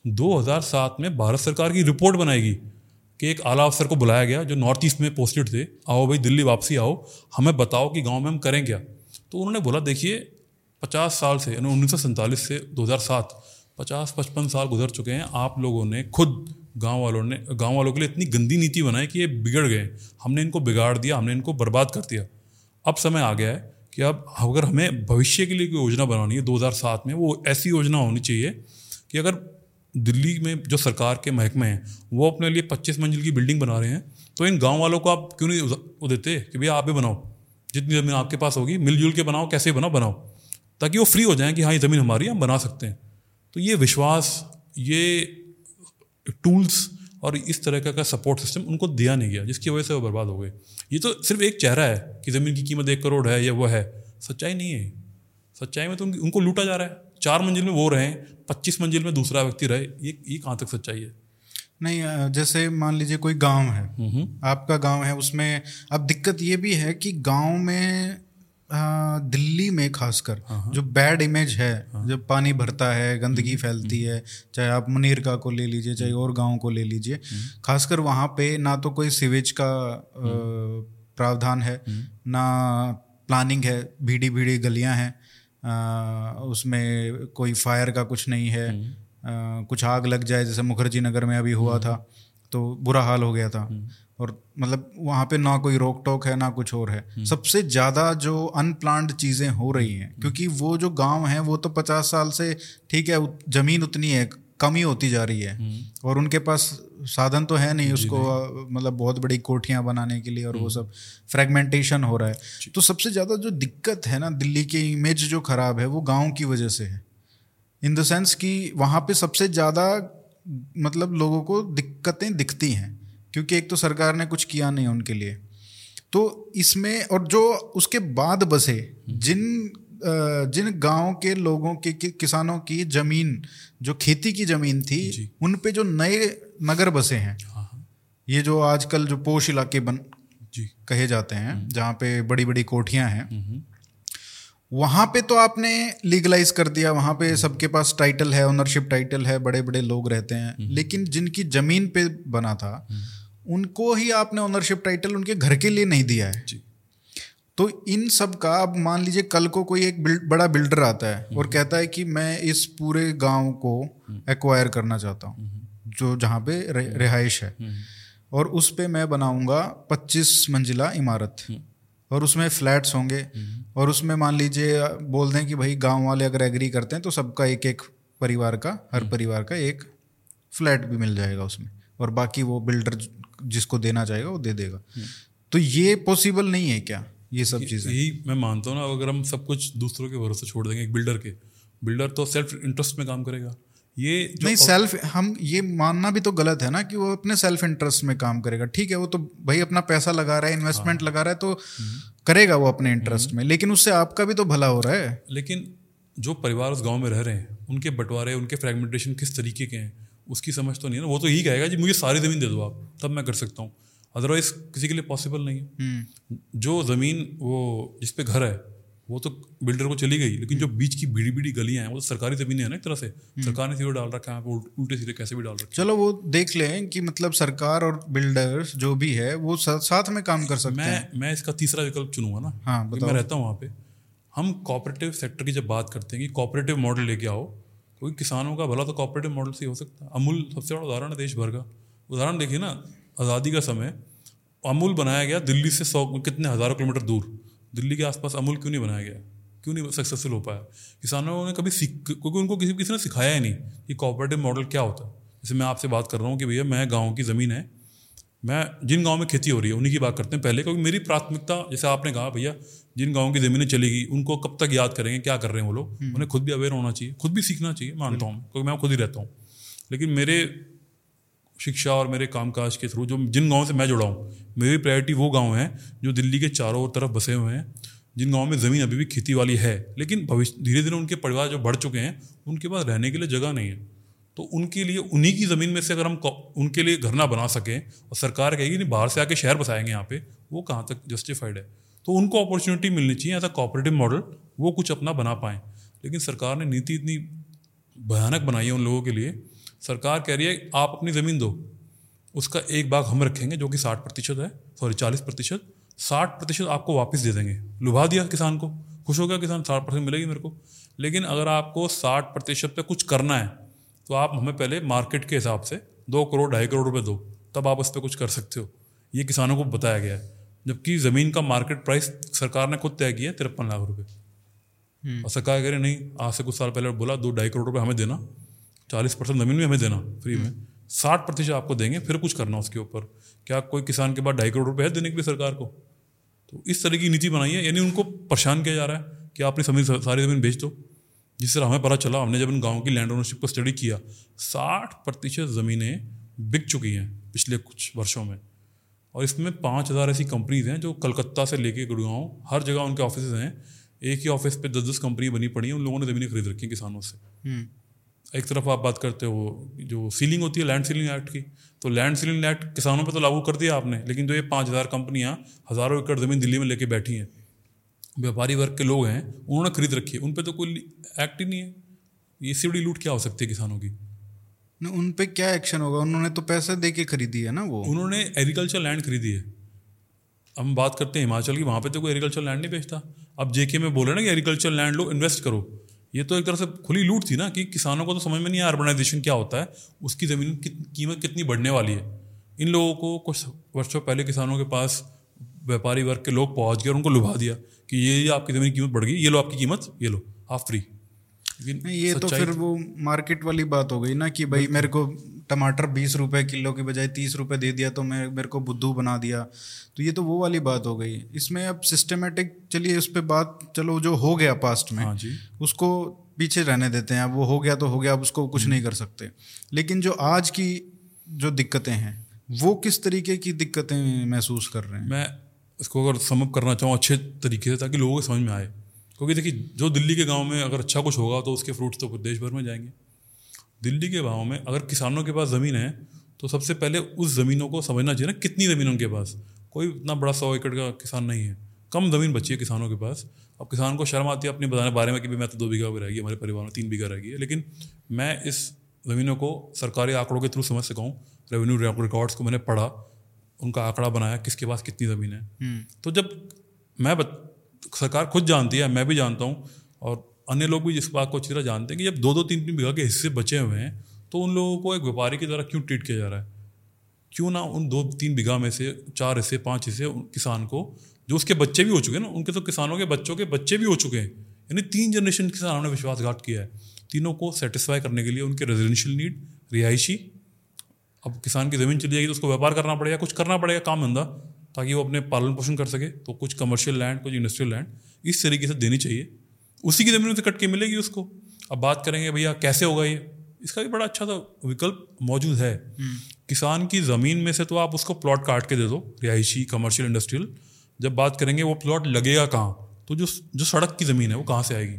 2007 में भारत सरकार की रिपोर्ट बनाएगी कि एक आला अफसर को बुलाया गया जो नॉर्थ ईस्ट में पोस्टेड थे, आओ भाई दिल्ली वापसी आओ, हमें बताओ कि गाँव में हम करें क्या। तो उन्होंने बोला देखिए 50 साल से, 1947 से 2007 50-55 साल गुजर चुके हैं, आप लोगों ने खुद गांव वालों के लिए इतनी गंदी नीति बनाई कि ये बिगड़ गए। हमने इनको बिगाड़ दिया, हमने इनको बर्बाद कर दिया। अब समय आ गया है कि अब अगर हमें भविष्य के लिए कोई योजना बनानी है 2007 में, वो ऐसी योजना होनी चाहिए कि अगर दिल्ली में जो सरकार के महकमे हैं वो अपने लिए 25 मंजिल की बिल्डिंग बना रहे हैं, तो इन गांव वालों को आप क्यों नहीं वो देते कि भैया आप भी बनाओ, जितनी ज़मीन आपके पास होगी मिलजुल के बनाओ, कैसे बनाओ, ताकि वो फ्री हो जाएं कि हाँ ये ज़मीन हमारी, हम बना सकते हैं। तो ये विश्वास, ये टूल्स और इस तरह का सपोर्ट सिस्टम उनको दिया नहीं गया, जिसकी वजह से वो बर्बाद हो गए। ये तो सिर्फ एक चेहरा है कि ज़मीन की कीमत 1 करोड़ है या वो है, सच्चाई नहीं है। सच्चाई में तो उनको लूटा जा रहा है। 4 मंजिल में वो रहें, 25 मंजिल में दूसरा व्यक्ति रहे, ये कहाँ तक सच्चाई है? नहीं, जैसे मान लीजिए कोई गांव है, आपका गांव है, उसमें अब दिक्कत ये भी है कि गांव में दिल्ली में खासकर जो बैड इमेज है, जब पानी भरता है, गंदगी फैलती है, चाहे आप मुनीरका को ले लीजिए, चाहे और गांव को ले लीजिए, खासकर वहाँ पे ना तो कोई सीवेज का प्रावधान है, ना प्लानिंग है, भीड़ी भीड़ी गलियाँ हैं, उसमें कोई फायर का कुछ नहीं है। कुछ आग लग जाए, जैसे मुखर्जी नगर में अभी हुआ था तो बुरा हाल हो गया था, और मतलब वहाँ पे ना कोई रोक टोक है ना कुछ और है। सबसे ज़्यादा जो अनप्लान्ड चीज़ें हो रही हैं, क्योंकि वो जो गांव हैं वो तो 50 साल से ठीक है, ज़मीन उतनी है, कमी होती जा रही है, और उनके पास साधन तो है नहीं उसको मतलब बहुत बड़ी कोठियाँ बनाने के लिए, और वो सब फ्रेगमेंटेशन हो रहा है। तो सबसे ज़्यादा जो दिक्कत है ना, दिल्ली की इमेज जो ख़राब है वो गाँव की वजह से है, इन द सेंस कि वहाँ पे सबसे ज़्यादा मतलब लोगों को दिक्कतें दिखती हैं, क्योंकि एक तो सरकार ने कुछ किया नहीं उनके लिए। तो इसमें और जो उसके बाद बसे जिन गांव के लोगों के किसानों की ज़मीन, जो खेती की ज़मीन थी, उन पे जो नए नगर बसे हैं, ये जो आजकल जो पोश इलाके कहे जाते हैं, जहाँ पे बड़ी बड़ी कोठियाँ हैं, वहाँ पे तो आपने लीगलाइज कर दिया, वहाँ पे सबके पास टाइटल है, ओनरशिप टाइटल है, बड़े बड़े लोग रहते हैं, लेकिन जिनकी ज़मीन पे बना था उनको ही आपने ओनरशिप टाइटल उनके घर के लिए नहीं दिया है। तो इन सब का अब मान लीजिए कल को कोई एक बड़ा बिल्डर आता है और कहता है कि मैं इस पूरे गांव को एक्वायर करना चाहता हूँ, जो जहाँ पे रिहाइश है, और उस पे मैं बनाऊंगा 25 मंजिला इमारत, और उसमें फ्लैट्स होंगे, और उसमें मान लीजिए बोल दें कि भाई गांव वाले अगर एग्री करते हैं तो सबका एक एक परिवार का, हर परिवार का एक फ्लैट भी मिल जाएगा उसमें, और बाकी वो बिल्डर जिसको देना चाहेगा वो दे देगा। तो ये पॉसिबल नहीं है क्या ये सब चीज़ें? यही मैं मानता हूँ ना, अगर हम सब कुछ दूसरों के भरोसे छोड़ देंगे, एक बिल्डर तो सेल्फ इंटरेस्ट में काम करेगा। ये नहीं, सेल्फ हम ये मानना भी तो गलत है ना कि वो अपने सेल्फ इंटरेस्ट में काम करेगा। ठीक है, वो तो भाई अपना पैसा लगा रहा है, इन्वेस्टमेंट लगा रहा है, तो करेगा वो अपने इंटरेस्ट में, लेकिन उससे आपका भी तो भला हो रहा है। लेकिन जो परिवार उस गांव में रह रहे हैं, उनके बंटवारे, उनके फ्रेगमेंटेशन किस तरीके के हैं, उसकी समझ तो नहीं है ना। वो तो यही कहेगा जी मुझे सारी ज़मीन दे दो आप, तब मैं कर सकता हूँ, अदरवाइज किसी के लिए पॉसिबल नहीं है। जो ज़मीन वो जिस पे घर है वो तो बिल्डर को चली गई, लेकिन जो बीच की बीड़ी बीड़ी गलियां हैं वो तो सरकारी ज़मीनें हैं ना, एक तरह से सरकार ने सीधे डाल रखा है, उल्टे सीधे कैसे भी डाल रखा है। चलो वो देख लें कि मतलब सरकार और बिल्डर्स जो भी है वो साथ में काम कर सकते हैं। मैं इसका तीसरा विकल्प चुनूंगा ना। हाँ, मैं रहता हूँ वहाँ पे। हम कोऑपरेटिव सेक्टर की जब बात करते हैं कि कोऑपरेटिव मॉडल लेके आओ, क्योंकि किसानों का भला तो कोऑपरेटिव मॉडल से ही हो सकता है। अमूल सबसे बड़ा उदाहरण है देश भर का। उदाहरण देखिए ना, आज़ादी का समय अमूल बनाया गया दिल्ली से 100 कितने हज़ारों किलोमीटर दूर, दिल्ली के आसपास अमूल क्यों नहीं बनाया गया, क्यों नहीं सक्सेसफुल हो पाया? किसानों ने कभी क्योंकि उनको किसी ने सिखाया ही नहीं कि कोऑपरेटिव मॉडल क्या होता है। जैसे मैं आपसे बात कर रहा हूँ कि भैया मैं गाँव की ज़मीन है, मैं जिन गाँव में खेती हो रही है उन्हीं की बात करते हैं पहले, क्योंकि मेरी प्राथमिकता, जैसे आपने कहा भैया जिन गाँव की ज़मीनें चली गई उनको कब तक याद करेंगे, क्या कर रहे हैं वो लोग, उन्हें खुद भी अवेयर होना चाहिए, खुद भी सीखना चाहिए, मानता हूँ, क्योंकि मैं खुद ही रहता हूँ। लेकिन मेरे शिक्षा और मेरे कामकाज के थ्रू जो जिन गाँव से मैं जुड़ा हूँ, मेरी प्रायोरिटी वो गाँव हैं जो दिल्ली के चारों तरफ बसे हुए हैं, जिन गाँव में ज़मीन अभी भी खेती वाली है, लेकिन भविष्य धीरे धीरे उनके परिवार जो बढ़ चुके हैं उनके पास रहने के लिए जगह नहीं है। तो उनके लिए उन्हीं की ज़मीन में से अगर हम उनके लिए घर ना बना सकें और सरकार कहेगी नहीं बाहर से आके शहर बसाएंगे यहाँ पे, वो कहाँ तक जस्टिफाइड है? तो उनको अपॉर्चुनिटी मिलनी चाहिए ऐसा कोऑपरेटिव मॉडल, वो कुछ अपना बना पाएँ। लेकिन सरकार ने नीति इतनी भयानक बनाई है उन लोगों के लिए। सरकार कह रही है आप अपनी ज़मीन दो, उसका एक भाग हम रखेंगे जो कि 40% है, 40%, 60% आपको वापस दे देंगे। लुभा दिया किसान को, खुश हो गया किसान, 60% मिलेगी मेरे को। लेकिन अगर आपको 60% पे कुछ करना है तो आप हमें पहले मार्केट के हिसाब से 2 करोड़ 2.5 करोड़ रुपए दो, तब आप उस पर कुछ कर सकते हो। ये किसानों को बताया गया है, जबकि ज़मीन का मार्केट प्राइस सरकार ने खुद तय किया है 53 लाख रुपये। और सरकार कह रही नहीं, आज से कुछ साल पहले बोला 2-2.5 करोड़ रुपये हमें देना, 40% ज़मीन भी हमें देना फ्री में, 60% आपको देंगे, फिर कुछ करना उसके ऊपर। क्या कोई किसान के पास 2.5 करोड़ रुपये है देने के लिए सरकार को? तो इस तरह की नीति बनाई है, यानी उनको परेशान किया जा रहा है कि आपने सारी ज़मीन बेच दो। जिस तरह हमें पता चला, हमने जब इन गाँव की लैंड ओनरशिप को स्टडी किया, 60% ज़मीनें बिक चुकी हैं पिछले कुछ वर्षों में। और इसमें 5,000 ऐसी कंपनीज हैं जो कलकत्ता से लेके गुड़गांव हर जगह उनके ऑफिस हैं। एक ही ऑफिस पे 10-10 कंपनी बनी पड़ी हैं, उन लोगों ने ज़मीनें खरीद रखी हैं किसानों से। एक तरफ आप बात करते हो जो सीलिंग होती है लैंड सीलिंग एक्ट की, तो लैंड सीलिंग एक्ट किसानों पे तो लागू कर दिया आपने, लेकिन जो ये 5,000 कंपनियां हज़ारों एकड़ ज़मीन दिल्ली में लेके बैठी हैं, व्यापारी वर्ग के लोग हैं, उन्होंने खरीद रखी है, उन पे तो कोई एक्ट ही नहीं है। ये इससे बड़ी लूट क्या हो सकती है किसानों की? उन पे क्या एक्शन होगा? उन्होंने तो पैसे दे के खरीदी है ना, वो उन्होंने एग्रीकल्चर लैंड खरीदी है। हम बात करते हैं हिमाचल की, वहाँ पे तो कोई एग्रीकल्चर लैंड नहीं बेचता। अब जेके में बोल रहे ना कि एग्रीकल्चर लैंड लो, इन्वेस्ट करो। ये तो एक तरह से खुली लूट थी ना, कि किसानों को तो समझ में नहीं आया अर्बनाइजेशन क्या होता है, उसकी ज़मीन की कीमत कितनी बढ़ने वाली है। इन लोगों को कुछ वर्षों पहले किसानों के पास व्यापारी वर्ग के लोग पहुँच गए और उनको लुभा दिया कि ये आपकी ज़मीन की कीमत बढ़ गई, ये लो आपकी कीमत, ये लो आप फ्री। ये तो फिर वो मार्केट वाली बात हो गई ना, कि भाई मेरे को टमाटर 20 रुपए किलो की बजाय 30 रुपए दे दिया तो मेरे को बुद्धू बना दिया। तो ये तो वो वाली बात हो गई। इसमें अब सिस्टमेटिक, चलिए उस पर बात, चलो जो हो गया पास्ट में, हाँ जी, उसको पीछे रहने देते हैं। अब वो हो गया तो हो गया, अब उसको कुछ नहीं कर सकते। लेकिन जो आज की जो दिक्कतें हैं, वो किस तरीके की दिक्कतें महसूस कर रहे हैं? मैं इसको अगर समअप करना चाहूँ अच्छे तरीके से, ताकि लोगों को समझ में आए, क्योंकि देखिए जो दिल्ली के गांव में अगर अच्छा कुछ होगा तो उसके फ्रूट्स तो देश भर में जाएंगे। दिल्ली के गांव में अगर किसानों के पास ज़मीन है तो सबसे पहले उस ज़मीनों को समझना चाहिए ना, कितनी ज़मीन उनके पास। कोई इतना बड़ा 100 एकड़ का किसान नहीं है, कम ज़मीन बची है किसानों के पास। अब किसान को शर्म आती है अपने बताने बारे में कि मैं तो 2 बीघा रह गई, हमारे परिवार में 3 बीघा रह गई है। लेकिन मैं इस ज़मीनों को सरकारी आंकड़ों के थ्रू समझ सका हूँ, रेवेन्यू रिकॉर्ड्स को मैंने पढ़ा, उनका आंकड़ा बनाया किसके पास कितनी ज़मीन है। तो जब मैं सरकार खुद जानती है, मैं भी जानता हूँ, और अन्य लोग भी इस बात को अच्छी तरह जानते हैं कि जब 2-2, 3-3 बीघा के हिस्से बचे हुए हैं तो उन लोगों को एक व्यापारी की तरह क्यों ट्रीट किया जा रहा है। क्यों ना उन 2-3 बीघा में से 4 हिस्से 5 हिस्से किसान को, जो उसके बच्चे भी हो चुके हैं ना, उनके तो किसानों के बच्चों के बच्चे भी हो चुके हैं, यानी 3 जनरेशन किसानों ने विश्वासघात किया है। तीनों को सेटिस्फाई करने के लिए उनके रेजिडेंशियल नीड, रिहायशी, अब किसान की ज़मीन चली जाएगी तो उसको व्यापार करना पड़ेगा, कुछ करना पड़ेगा काम धंधा, ताकि वो अपने पालन पोषण कर सके। तो कुछ कमर्शियल लैंड, कुछ इंडस्ट्रियल लैंड इस तरीके से देनी चाहिए, उसी की ज़मीन से कट के मिलेगी उसको। अब बात करेंगे भैया कैसे होगा ये, इसका भी बड़ा अच्छा सा विकल्प मौजूद है। किसान की ज़मीन में से तो आप उसको प्लॉट काट के दे दो, रिहायशी, कमर्शियल, इंडस्ट्रियल। जब बात करेंगे वो प्लॉट लगेगा कहाँ, तो जो सड़क की ज़मीन है वो कहाँ से आएगी?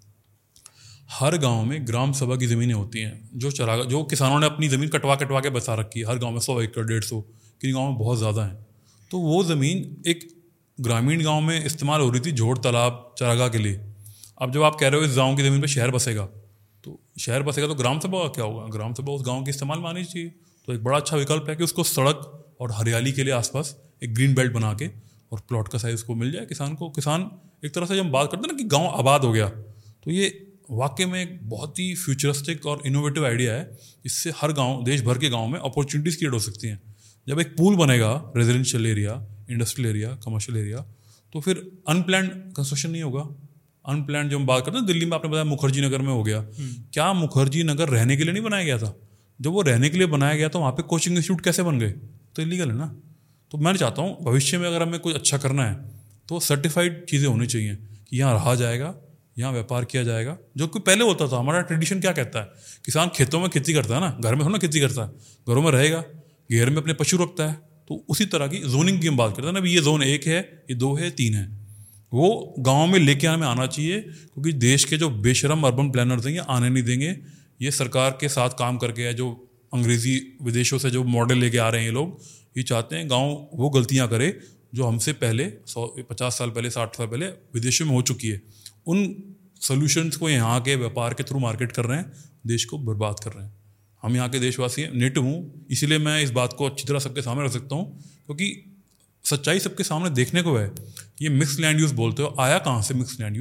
हर गांव में ग्राम सभा की ज़मीनें होती हैं, जो किसानों ने अपनी ज़मीन कटवा के बसा रखी है। हर गांव में 100 एकड़ 150, किन गाँव में बहुत ज़्यादा है। तो वो ज़मीन एक ग्रामीण गांव में इस्तेमाल हो रही थी जोड़ तालाब चारागाह के लिए। अब जब आप कह रहे हो इस गांव की ज़मीन पे शहर बसेगा, तो शहर बसेगा तो ग्राम सभा का क्या होगा? ग्राम सभा उस गांव के इस्तेमाल में आनी चाहिए। तो एक बड़ा अच्छा विकल्प है कि उसको सड़क और हरियाली के लिए आसपास एक ग्रीन बेल्ट बना के और प्लॉट का साइज को मिल जाए किसान को। किसान एक तरह से जब हम बात करते हैं ना कि गाँव आबाद हो गया, तो ये वाकई में एक बहुत ही फ्यूचरिस्टिक और इनोवेटिव आइडिया है। इससे हर गाँव, देश भर के गाँव में अपॉर्चुनिटीज़ क्रिएट हो सकती हैं। जब एक पूल बनेगा, residential area, industrial area, commercial area, तो फिर अनप्लान्ड कंस्ट्रक्शन नहीं होगा। अनप्लान्ड जो हम बात करते हैं, दिल्ली में आपने बताया मुखर्जी नगर में हो गया। क्या मुखर्जी नगर रहने के लिए नहीं बनाया गया था? जब वो रहने के लिए बनाया गया तो वहाँ पे कोचिंग इंस्टीट्यूट कैसे बन गए? तो इलीगल है ना। तो मैं चाहता हूँ भविष्य में अगर हमें कुछ अच्छा करना है तो सर्टिफाइड चीज़ें होनी चाहिए कि यहाँ रहा जाएगा, यहाँ व्यापार किया जाएगा, जो कि पहले होता था। हमारा ट्रेडिशन क्या कहता है, किसान खेतों में खेती करता है ना, घर में थोड़ा खेती करता है। घरों में रहेगा, घेर में अपने पशु रखता है। तो उसी तरह की जोनिंग की हम बात करते हैं ना, भी ये जोन 1 है, ये 2 है, 3 है, वो गांव में लेके आना चाहिए। क्योंकि देश के जो बेशरम अर्बन प्लानर्स हैं ये आने नहीं देंगे। ये सरकार के साथ काम करके है, जो अंग्रेजी विदेशों से जो मॉडल लेके आ रहे हैं ये लोग, ये चाहते हैं गांव वो गलतियां करे जो हमसे पहले 150 साल पहले, 60 साल पहले विदेशों में हो चुकी है। उन सोल्यूशंस को यहाँ के व्यापार के थ्रू मार्केट कर रहे हैं, देश को बर्बाद कर रहे हैं। हम यहाँ के देशवासी हैं, नेटिव हूँ, इसीलिए मैं इस बात को अच्छी तरह सबके सामने रख सकता हूँ, क्योंकि सच्चाई सबके सामने देखने को है। ये मिक्स लैंड यूज़ बोलते हो, आया कहाँ से मिक्स लैंड यूज़?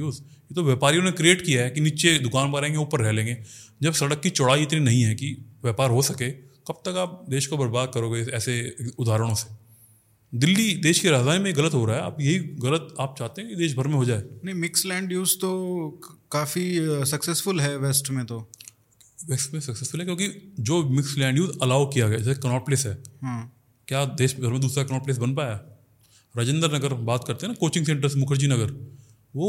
ये तो व्यापारियों ने क्रिएट किया है कि नीचे दुकान बनाएंगे, ऊपर रह लेंगे। जब सड़क की चौड़ाई इतनी नहीं है कि व्यापार हो सके, कब तक आप देश को बर्बाद करोगे ऐसे उदाहरणों से? दिल्ली देश की राजधानी में गलत हो रहा है, आप यही गलत आप चाहते हैं कि देश भर में हो जाए? नहीं, मिक्स लैंड यूज़ तो काफ़ी सक्सेसफुल है वेस्ट में। तो वेस्ट में सक्सेसफुल है क्योंकि जो मिक्स लैंड यूज अलाउ किया गया, जैसे कनॉट प्लेस है, क्या देश भर में दूसरा कनॉट प्लेस बन पाया? राजेंद्र नगर बात करते हैं ना, कोचिंग सेंटर्स, मुखर्जी नगर, वो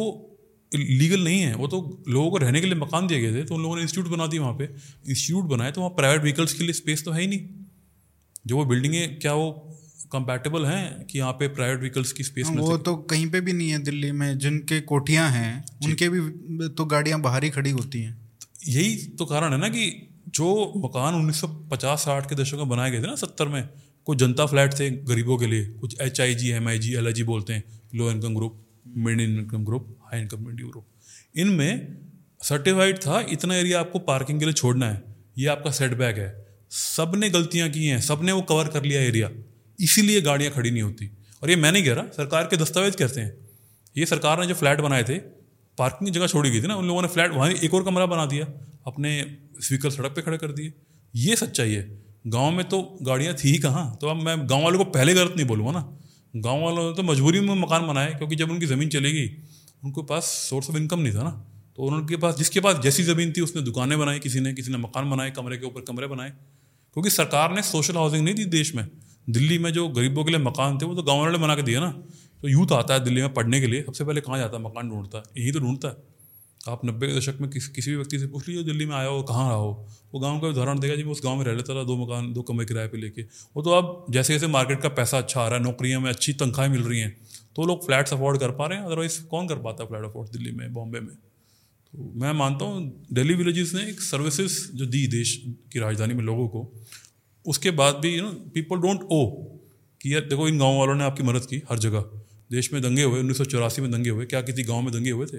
लीगल नहीं है, वो तो लोगों को रहने के लिए मकान दिए गए थे, तो उन लोगों ने इंस्टीट्यूट बना दिए वहाँ पे। इंस्टीट्यूट बनाए तो वहाँ प्राइवेट व्हीकल्स के लिए स्पेस तो है ही नहीं। जो वो बिल्डिंगें क्या वो कंपैटिबल हैं कि यहाँ पे प्राइवेट व्हीकल्स की स्पेस मिल सके? वो तो कहीं पे भी नहीं है दिल्ली में। जिनके कोठियाँ हैं उनके भी तो गाड़ियाँ बाहर ही खड़ी होती हैं। यही तो कारण है ना कि जो मकान 1950-60 के दशक में बनाए गए थे ना, 70 में, कुछ जनता फ्लैट थे गरीबों के लिए, कुछ HIG, MIG, LIG बोलते हैं, low income group, mid income group, high income group, इनमें सर्टिफाइड था इतना एरिया आपको पार्किंग के लिए छोड़ना है, ये आपका सेटबैक है। सब ने गलतियां की हैं, सब ने वो कवर कर लिया एरिया, इसीलिए गाड़ियां खड़ी नहीं होती। और ये मैं नहीं कह रहा, सरकार के दस्तावेज कहते हैं। ये सरकार ने जो फ्लैट बनाए थे, पार्किंग की जगह छोड़ी गई थी ना, उन लोगों ने फ्लैट वहाँ एक और कमरा बना दिया, अपने व्हीकल सड़क पे खड़े कर दिए। ये सच्चाई है। गांव में तो गाड़ियाँ थी ही कहाँ। तो अब मैं गांव वालों को पहले गलत नहीं बोलूँगा ना, गांव वालों ने तो मजबूरी में मकान बनाए, क्योंकि जब उनकी ज़मीन चली गई, उनके पास सोर्स ऑफ इनकम नहीं था ना, तो उनके पास, जिसके पास जैसी ज़मीन थी उसने दुकानें बनाई, किसी ने मकान बनाए, कमरे के ऊपर कमरे बनाए, क्योंकि सरकार ने सोशल हाउसिंग नहीं दी देश में। दिल्ली में जो गरीबों के लिए मकान थे वो तो गाँव वालों ने बना के दिया ना। तो यूथ आता है दिल्ली में पढ़ने के लिए, सबसे पहले कहाँ जाता है? मकान ढूंढता है, यही तो ढूंढता है। आप 90 के दशक में किसी भी व्यक्ति से पूछ लीजिए दिल्ली में आया हो, कहाँ रहा हो, वो गांव का उदाहरण देगा जी मैं उस गांव में रह लेता था, 2 मकान 2 कमरे किराए पे लेके। वो तो अब जैसे जैसे मार्केट का पैसा अच्छा आ रहा है, नौकरियों में अच्छी तनख्वाहें मिल रही हैं, तो लोग फ्लैट्स अफोर्ड कर पा रहे हैं। अदरवाइज कौन कर पाता फ्लैट अफोर्ड दिल्ली में, बॉम्बे में? तो मैं मानता हूँ दिल्ली विलेजेस ने एक सर्विसेज जो दी देश की राजधानी में लोगों को, उसके बाद भी पीपल डोंट ओ कि यार देखो इन गाँव वालों ने आपकी मदद की। हर जगह देश में दंगे हुए, 1984 में दंगे हुए, क्या किसी गाँव में दंगे हुए थे?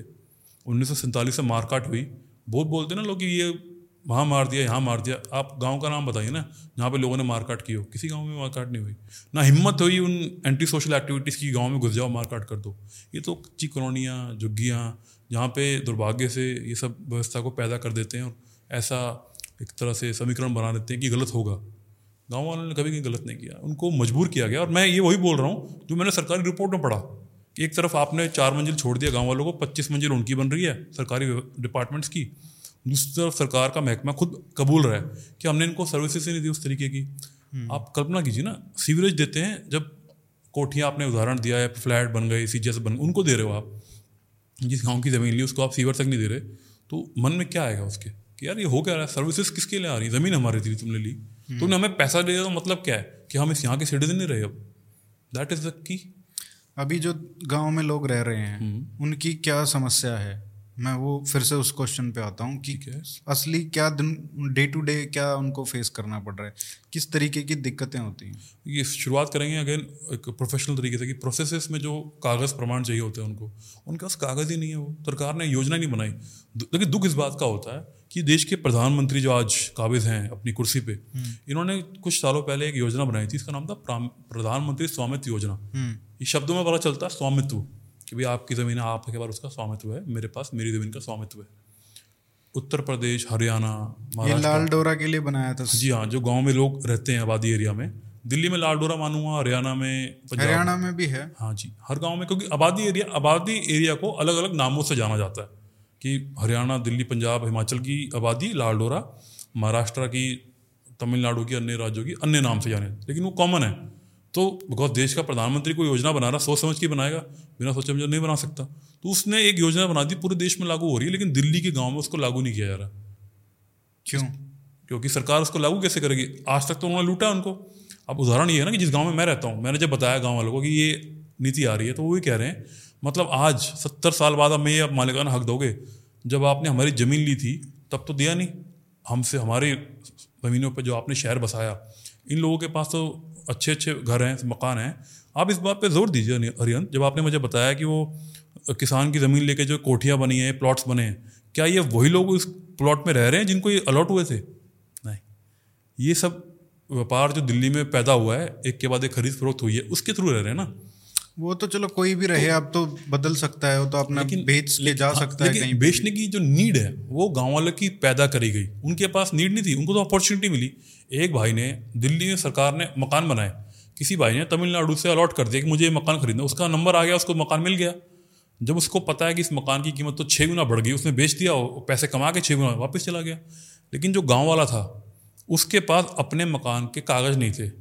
1947 से मारकाट हुई। बहुत बोलते ना लोग कि ये वहाँ मार दिया, यहाँ मार दिया। आप गांव का नाम बताइए ना जहाँ पे लोगों ने मारकाट की हो। किसी गांव में मारकाट नहीं हुई, ना हिम्मत हुई उन एंटी सोशल एक्टिविटीज़ की, गांव में घुस जाओ मारकाट कर दो। ये तो कच्ची कॉलोनियाँ, झुग्गियाँ, जहाँ पे दुर्भाग्य से ये सब व्यवस्था को पैदा कर देते हैं और ऐसा एक तरह से समीकरण बना देते हैं कि गलत होगा। गाँव वालों ने कभी गलत नहीं किया, उनको मजबूर किया गया। और मैं ये वही बोल रहा हूँ जो मैंने सरकारी रिपोर्ट में पढ़ा कि एक तरफ आपने 4 मंजिल छोड़ दिया गांव वालों को, 25 मंजिल उनकी बन रही है सरकारी डिपार्टमेंट्स की। दूसरी तरफ सरकार का महकमा खुद कबूल रहा है कि हमने इनको सर्विसेज ही नहीं दी उस तरीके की। आप कल्पना कीजिए ना, सीवरेज देते हैं, जब कोठियाँ आपने उदाहरण दिया है, फ्लैट बन गए, CGS बन गए, उनको दे रहे हो आप। जिस गाँव की ज़मीन ली उसको आप सीवर तक नहीं दे रहे, तो मन में क्या आएगा उसके कि यार ये हो क्या रहा है? सर्विसेज किसके लिए आ रही है? ज़मीन हमारी थी, तुमने ली, तुमने हमें पैसा दे दिया, तो मतलब क्या है कि हम इस यहाँ के सिटीजन नहीं रहे अब। That is the key. अभी जो गांव में लोग रह रहे हैं उनकी क्या समस्या है? मैं वो फिर से उस क्वेश्चन पे आता हूँ कि असली क्या डे टू डे क्या उनको फेस करना पड़ रहा है, किस तरीके की दिक्कतें होती हैं? ये शुरुआत करेंगे अगेन एक प्रोफेशनल तरीके से कि प्रोसेसेस में जो कागज़ प्रमाण चाहिए होते हैं उनके पास कागज़ ही नहीं है। वो सरकार ने योजना नहीं बनाई। लेकिन दुख इस बात का होता है कि देश के प्रधानमंत्री जो आज काबिज हैं अपनी कुर्सी पे, इन्होंने कुछ सालों पहले एक योजना बनाई थी, इसका नाम था प्रधानमंत्री स्वामित्व योजना। ये शब्दों में पता चलता है स्वामित्व, कि भाई आपकी ज़मीन है, आपके पास उसका स्वामित्व है, मेरे पास मेरी ज़मीन का स्वामित्व है। उत्तर प्रदेश, हरियाणा, महाराष्ट्र, लाल डोरा के लिए बनाया था। जी हाँ, जो गांव में लोग रहते हैं आबादी एरिया में। दिल्ली में लाल डोरा मानूंगा, हरियाणा में भी है। हाँ जी, हर गांव में, क्योंकि आबादी एरिया को अलग अलग नामों से जाना जाता है कि हरियाणा, दिल्ली, पंजाब, हिमाचल की आबादी लाल डोरा, महाराष्ट्र की, तमिलनाडु की, अन्य राज्यों की अन्य नाम से जाने, लेकिन वो कॉमन है। तो बिकॉज देश का प्रधानमंत्री कोई योजना बना रहा, सोच समझ के बनाएगा, बिना सोचे समझे नहीं बना सकता। तो उसने एक योजना बना दी, पूरे देश में लागू हो रही है, लेकिन दिल्ली के गांव में उसको लागू नहीं किया जा रहा। क्यों? क्योंकि सरकार उसको लागू कैसे करेगी? आज तक तो उन्होंने लूटा उनको। अब उदाहरण ये है ना कि जिस गाँव में मैं रहता हूँ, मैंने जब बताया गाँव वालों को कि ये नीति आ रही है, तो वो भी कह रहे हैं मतलब आज 70 साल बाद हमें अब मालिकाना हक दोगे? जब आपने हमारी ज़मीन ली थी तब तो दिया नहीं हमसे, हमारी ज़मीनों पर जो आपने शहर बसाया, इन लोगों के पास तो अच्छे अच्छे घर हैं, मकान हैं। आप इस बात पे जोर दीजिए अरिहंत, जब आपने मुझे बताया कि वो किसान की ज़मीन लेके जो कोठियाँ बनी हैं, प्लॉट्स बने हैं, क्या ये वही लोग इस प्लॉट में रह रहे हैं जिनको ये अलॉट हुए थे? नहीं, ये सब व्यापार जो दिल्ली में पैदा हुआ है, एक के बाद एक खरीद फरोख्त हुई है, उसके थ्रू रह रहे हैं ना। वो तो चलो कोई भी रहे, अब तो बदल सकता है, वो तो अपना बेच के जा सकता है कहीं। बेचने की जो नीड है वो गांव वालों की पैदा करी गई, उनके पास नीड नहीं थी, उनको तो अपॉर्चुनिटी मिली। एक भाई ने, दिल्ली में सरकार ने मकान बनाए, किसी भाई ने तमिलनाडु से अलॉट कर दिया कि मुझे ये मकान खरीदना, उसका नंबर आ गया, उसको मकान मिल गया। जब उसको पता है कि इस मकान की कीमत तो 6 गुना बढ़ गई, उसने बेच दिया, पैसे कमा के 6 गुना वापस चला गया। लेकिन जो गाँव वाला था उसके पास अपने मकान के कागज़ नहीं थे,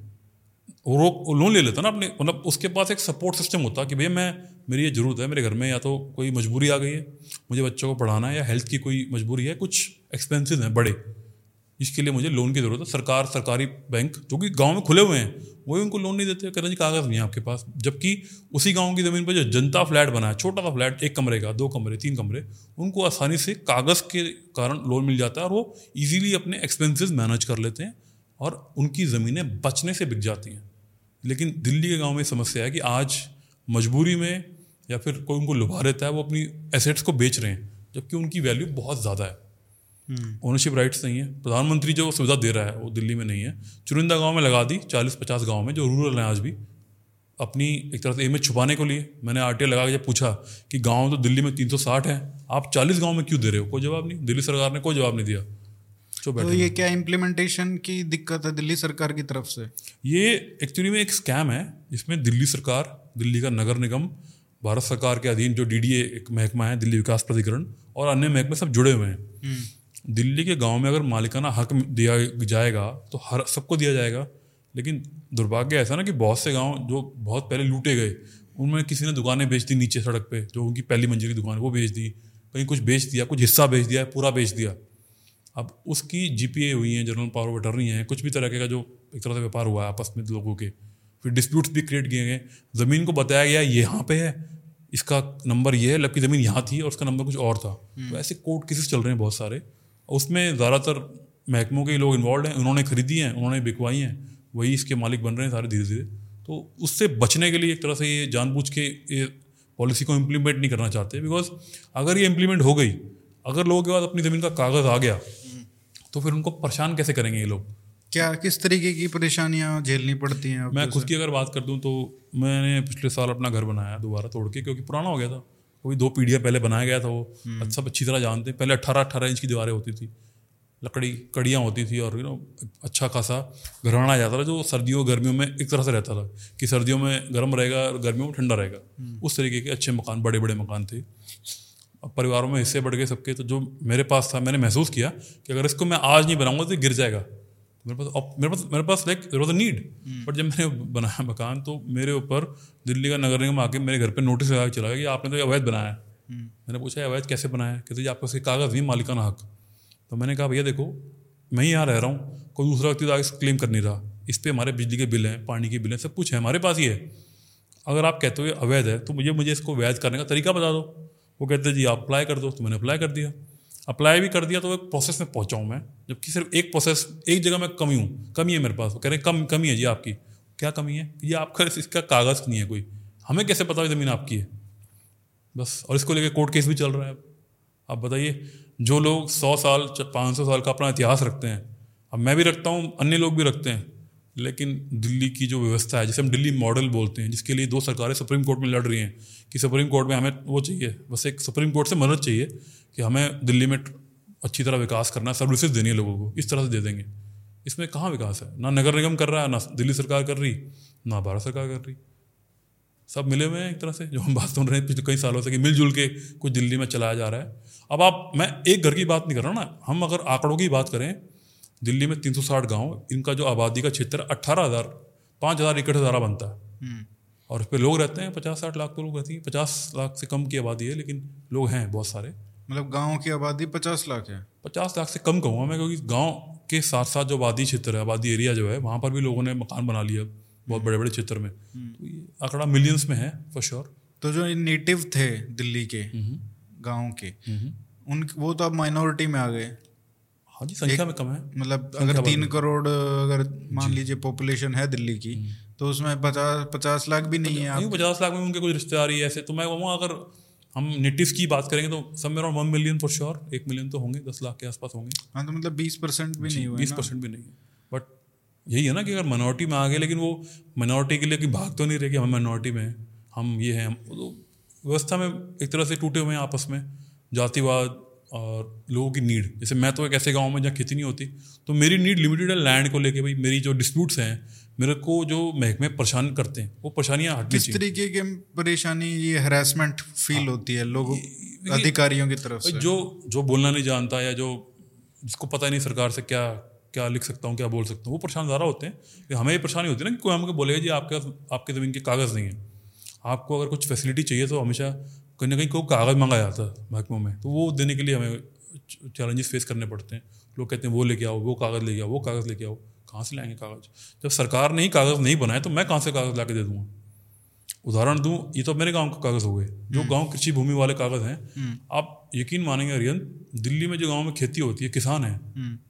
वो लोन ले लेता ना अपने, मतलब उसके पास एक सपोर्ट सिस्टम होता कि भैया मेरी ये ज़रूरत है, मेरे घर में या तो कोई मजबूरी आ गई है, मुझे बच्चों को पढ़ाना है, या हेल्थ की कोई मजबूरी है, कुछ एक्सपेंसेस हैं बड़े, इसके लिए मुझे लोन की ज़रूरत है। सरकारी बैंक जो कि गांव में खुले हुए हैं वही उनको लोन नहीं देते, कहते हैं जी कागज़ नहीं है आपके पास। जबकि उसी गांव की ज़मीन पर जो जनता फ्लैट बना है, छोटा सा फ्लैट, 1 कमरे का, 2 कमरे, 3 कमरे, उनको आसानी से कागज़ के कारण लोन मिल जाता है और वो ईजीली अपने एक्सपेंसेस मैनेज कर लेते हैं और उनकी ज़मीनें बचने से बिक जाती हैं। लेकिन दिल्ली के गांव में समस्या है कि आज मजबूरी में या फिर कोई उनको लुभा देता है, वो अपनी एसेट्स को बेच रहे हैं, जबकि उनकी वैल्यू बहुत ज़्यादा है। ओनरशिप राइट्स नहीं है। प्रधानमंत्री जो सुविधा दे रहा है वो दिल्ली में नहीं है, चुनिंदा गांव में लगा दी, 40-50 गांव में जो रूरल हैं आज भी, अपनी एक तरह से इमेज छुपाने के लिए। मैंने आरटीआई लगा के जब पूछा कि गांव तो दिल्ली में 360 है, आप 40 गांव में क्यों दे रहे हो, कोई जवाब नहीं, दिल्ली सरकार ने कोई जवाब नहीं दिया। तो ये क्या इम्प्लीमेंटेशन की दिक्कत है दिल्ली सरकार की तरफ से? ये एक्चुअली में एक स्कैम है, जिसमें दिल्ली सरकार, दिल्ली का नगर निगम, भारत सरकार के अधीन जो डीडीए एक महकमा है, दिल्ली विकास प्राधिकरण, और अन्य महकमे सब जुड़े हुए हैं। दिल्ली के गांव में अगर मालिकाना हक दिया जाएगा तो हर सबको दिया जाएगा, लेकिन दुर्भाग्य ऐसा ना कि बहुत से गांव जो बहुत पहले लूटे गए, उनमें किसी ने दुकानें बेच दी नीचे सड़क पे, जो उनकी पहली मंजिल की दुकान वो बेच दी, कहीं कुछ बेच दिया, कुछ हिस्सा बेच दिया, पूरा बेच दिया। अब उसकी जीपीए हुई हैं, जनरल पावर ऑफ अटर्नी है, कुछ भी तरह का जो एक तरह से व्यापार हुआ है आपस में लोगों के, फिर डिस्प्यूट्स भी क्रिएट किए गए। ज़मीन को बताया गया ये यहाँ पे है, इसका नंबर ये है, जबकि ज़मीन यहाँ थी और उसका नंबर कुछ और था। तो ऐसे कोर्ट केसेस चल रहे हैं बहुत सारे, उसमें ज़्यादातर महकमों के लोग इन्वॉल्व हैं, उन्होंने खरीदी हैं, उन्होंने बिकवाई हैं, वही इसके मालिक बन रहे हैं सारे धीरे धीरे। तो उससे बचने के लिए एक तरह से ये जानबूझ के ये पॉलिसी को इम्प्लीमेंट नहीं करना चाहते, बिकॉज अगर ये इम्प्लीमेंट हो गई, अगर लोगों के पास अपनी ज़मीन का कागज़ आ गया तो फिर उनको परेशान कैसे करेंगे ये लोग? क्या किस तरीके की परेशानियां झेलनी पड़ती हैं? मैं खुद की अगर बात कर दूं तो मैंने पिछले साल अपना घर बनाया दोबारा तोड़ के, क्योंकि पुराना हो गया था, कोई 2 पीढ़ियाँ पहले बनाया गया था वो, सब अच्छी तरह जानते हैं। पहले 18-18 इंच की दीवारें होती थी, लकड़ी कड़ियाँ होती थी, और अच्छा खासा घर बनाया जाता था जो सर्दियों गर्मियों में एक तरह से रहता था कि सर्दियों में गर्म रहेगा और गर्मियों में ठंडा रहेगा। उस तरीके के अच्छे मकान, बड़े बड़े मकान थे। अब परिवारों में हिस्से बढ़ गए सबके, तो जो मेरे पास था मैंने महसूस किया कि अगर इसको मैं आज नहीं बनाऊंगा तो गिर जाएगा। मेरे पास like there was a need, but जब मैंने बनाया मकान तो मेरे ऊपर दिल्ली का नगर निगम आके मेरे घर पे नोटिस लगा के चला गया कि आपने तो अवैध बनाया है। मैंने पूछा अवैध कैसे बनाया? कहते जी आपको उसके कागज़ नहीं, मालिकाना हक। तो मैंने कहा भैया देखो, मैं ही यहाँ रह रहा हूँ, कोई दूसरा व्यक्ति तो आगे क्लेम कर नहीं रहा, इस पर हमारे बिजली के बिल हैं, पानी के बिल हैं, सब कुछ है हमारे पास ही है। अगर आप कहते हो ये अवैध है तो मुझे इसको वैध करने का तरीका बता दो। वो कहते जी आप अप्लाई कर दो। तो मैंने अप्लाई कर दिया, अप्लाई भी कर दिया, तो एक प्रोसेस में पहुंचा हूँ मैं, जबकि सिर्फ एक प्रोसेस, एक जगह मैं कमी है मेरे पास। वो कह रहे हैं कमी है जी आपकी। क्या कमी है? ये आपका इसका कागज़ नहीं है कोई, हमें कैसे पता है ज़मीन आपकी है? बस। और इसको लेकर कोर्ट केस भी चल रहा है। आप बताइए, जो लोग 100 साल 500 साल का अपना इतिहास रखते हैं, अब मैं भी रखता हूँ, अन्य लोग भी रखते हैं, लेकिन दिल्ली की जो व्यवस्था है, जिसे हम दिल्ली मॉडल बोलते हैं, जिसके लिए 2 सरकारें सुप्रीम कोर्ट में लड़ रही हैं कि सुप्रीम कोर्ट में हमें वो चाहिए, बस एक सुप्रीम कोर्ट से मदद चाहिए कि हमें दिल्ली में अच्छी तरह विकास करना है, सर्विसेज देनी है लोगों को, इस तरह से दे देंगे। इसमें कहाँ विकास है? ना नगर निगम कर रहा है, ना दिल्ली सरकार कर रही, ना भारत सरकार कर रही। सब मिले हुए हैं एक तरह से, जो हम बात सुन रहे हैं पिछले कई सालों से कि मिलजुल के कुछ दिल्ली में चलाया जा रहा है। अब मैं एक घर की बात नहीं कर रहा ना, हम अगर आंकड़ों की बात करें, दिल्ली में 360 गांव, इनका जो आबादी का क्षेत्र 18,000 5,000 एकड़ से ज़्यादा बनता है, और इस पर लोग रहते हैं 50-60 लाख तो लोग रहती हैं। 50 लाख से कम की आबादी है, लेकिन लोग हैं बहुत सारे। मतलब गाँव की आबादी 50 लाख है? 50 लाख से कम कहूँगा मैं, क्योंकि गाँव के साथ साथ जो आबादी क्षेत्र है, आबादी एरिया जो है, वहाँ पर भी लोगों ने मकान बना लिया बहुत बड़े बड़े क्षेत्र में। तो ये आंकड़ा मिलियंस में है फॉर श्योर। तो जो नेटिव थे दिल्ली के गाँव के, वो तो अब माइनॉरिटी में आ गए। हाँ जी, संख्या में कम है। मतलब अगर 3 करोड़ अगर मान लीजिए पॉपुलेशन है दिल्ली की, तो उसमें 50 लाख भी नहीं है। 50 लाख में उनके कुछ रिश्तेदार ही ऐसे। तो मैं कहूँगा अगर हम नेटिव्स की बात करेंगे तो सब में around 1 million for sure, 1 million तो होंगे, 10 लाख के आसपास होंगे। हाँ, तो मतलब 20% भी नहीं हुआ। 20% भी नहीं है। बट यही है ना कि अगर माइनॉरिटी में आ गए, लेकिन वो माइनॉरिटी के लिए कि भाग तो नहीं रहे कि हम माइनॉरिटी में हैं, हम ये हैं, तो व्यवस्था में एक तरह से टूटे हुए हैं आपस में, जातिवाद और लोगों की नीड। जैसे मैं तो एक ऐसे गांव में जहाँ खेती नहीं होती, तो मेरी नीड लिमिटेड है लैंड को लेके। भाई मेरी जो डिस्प्यूट्स हैं, मेरे को जो महकमे परेशान करते हैं, वो परेशानियाँ हटनी चाहिए। किस तरीके की परेशानी, ये हरासमेंट फील होती है लोगों अधिकारियों की तरफ से? जो बोलना नहीं जानता या जो जिसको पता नहीं सरकार से क्या क्या लिख सकता हूँ, क्या बोल सकता हूँ, वो परेशान ज़्यादा होते हैं। हमें ये परेशानी होती है ना कि कोई हमको बोलेगा जी आपके ज़मीन के कागज़ नहीं है। आपको अगर कुछ फैसिलिटी चाहिए तो हमेशा कहीं ना कहीं कोई कागज़ मांगा जाता है महकमों में, तो वो देने के लिए हमें चैलेंजेस फेस करने पड़ते हैं। लोग कहते हैं वो लेके आओ, वो कागज़ लेके आओ, वो कागज़ लेके आओ। कहाँ से लाएंगे कागज़? जब सरकार ने ही कागज़ नहीं बनाए तो मैं कहाँ से कागज़ ला के दे दूँगा? उदाहरण दूँ, ये तो मेरे गांव के कागज़ हो गए, जो गांव कृषि भूमि वाले कागज़ हैं। आप यकीन मानेंगे अरियन, दिल्ली में जो गांव में खेती होती है, किसान है,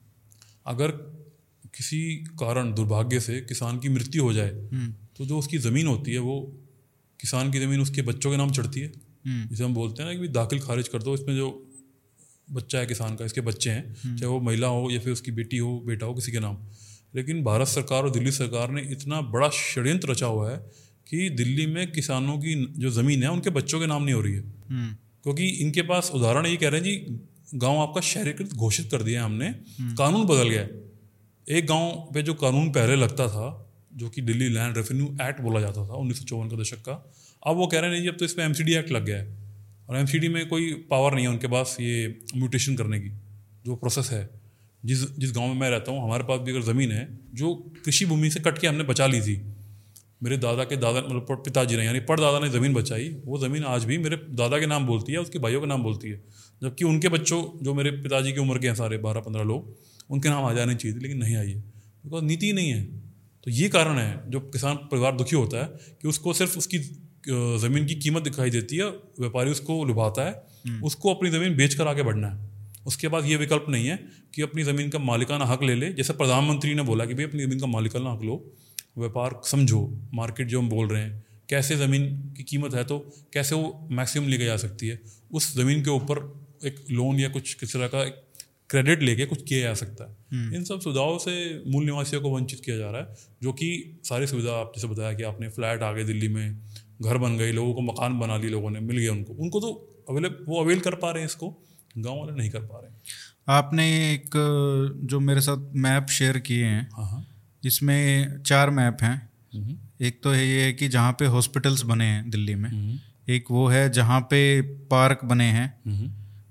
अगर किसी कारण दुर्भाग्य से किसान की मृत्यु हो जाए तो जो उसकी ज़मीन होती है, वो किसान की ज़मीन उसके बच्चों के नाम चढ़ती है। जिसे हम बोलते हैं ना कि दाखिल खारिज कर दो, इसमें जो बच्चा है किसान का, इसके बच्चे हैं, चाहे वो महिला हो या फिर उसकी बेटी हो, बेटा हो, किसी के नाम। लेकिन भारत सरकार और दिल्ली सरकार ने इतना बड़ा षड्यंत्र रचा हुआ है कि दिल्ली में किसानों की जो ज़मीन है उनके बच्चों के नाम नहीं हो रही है। क्योंकि इनके पास उदाहरण ये कह रहे हैं जी गांव आपका शहरीकृत घोषित कर दिया हमने, कानून बदल गया। एक गांव पे जो कानून पहले लगता था, जो कि दिल्ली लैंड रेवेन्यू एक्ट बोला जाता था 1954 का दशक का, अब वो कह रहे हैं नहीं जी अब तो इसमें एमसीडी एक्ट लग गया है, और एमसीडी में कोई पावर नहीं है उनके पास ये म्यूटेशन करने की जो प्रोसेस है। जिस गांव में मैं रहता हूँ, हमारे पास भी अगर ज़मीन है जो कृषि भूमि से कट के हमने बचा ली थी, मेरे दादा के दादा मतलब पिताजी ने यानी परदादा ने ज़मीन बचाई, वो ज़मीन आज भी मेरे दादा के नाम बोलती है, उसके भाइयों के नाम बोलती है। जबकि उनके बच्चों जो मेरे पिताजी की उम्र के हैं सारे 12-15 लोग, उनके नाम आ जाने चाहिए थे, लेकिन नहीं आई है, बिकॉज नीति ही नहीं है। तो ये कारण है जो किसान परिवार दुखी होता है कि उसको सिर्फ उसकी ज़मीन की कीमत दिखाई देती है, व्यापारी उसको लुभाता है, उसको अपनी ज़मीन बेच कर आगे बढ़ना है। उसके बाद ये विकल्प नहीं है कि अपनी ज़मीन का मालिकाना हक ले ले। जैसे प्रधानमंत्री ने बोला कि भाई अपनी ज़मीन का मालिकाना हक लो, व्यापार समझो, मार्केट जो हम बोल रहे हैं, कैसे ज़मीन की कीमत है तो कैसे वो मैक्सिमम लेके जा सकती है, उस ज़मीन के ऊपर एक लोन या कुछ किस तरह का क्रेडिट लेके कुछ किया जा सकता है। इन सब सुविधाओं से मूल निवासियों को वंचित किया जा रहा है, जो कि सारी सुविधा आप जैसे बताया कि आपने फ्लैट आ गए दिल्ली में, घर बन गए, लोगों को मकान बना लिए, लोगों ने मिल गया उनको तो वो अवेल कर पा रहे हैं, इसको गाँव वाले नहीं कर पा रहे हैं। आपने एक जो मेरे साथ मैप शेयर किए हैं, हाँ, इसमें 4 मैप हैं। एक तो ये है कि जहाँ पे हॉस्पिटल्स बने हैं दिल्ली में, एक वो है जहाँ पे पार्क बने हैं,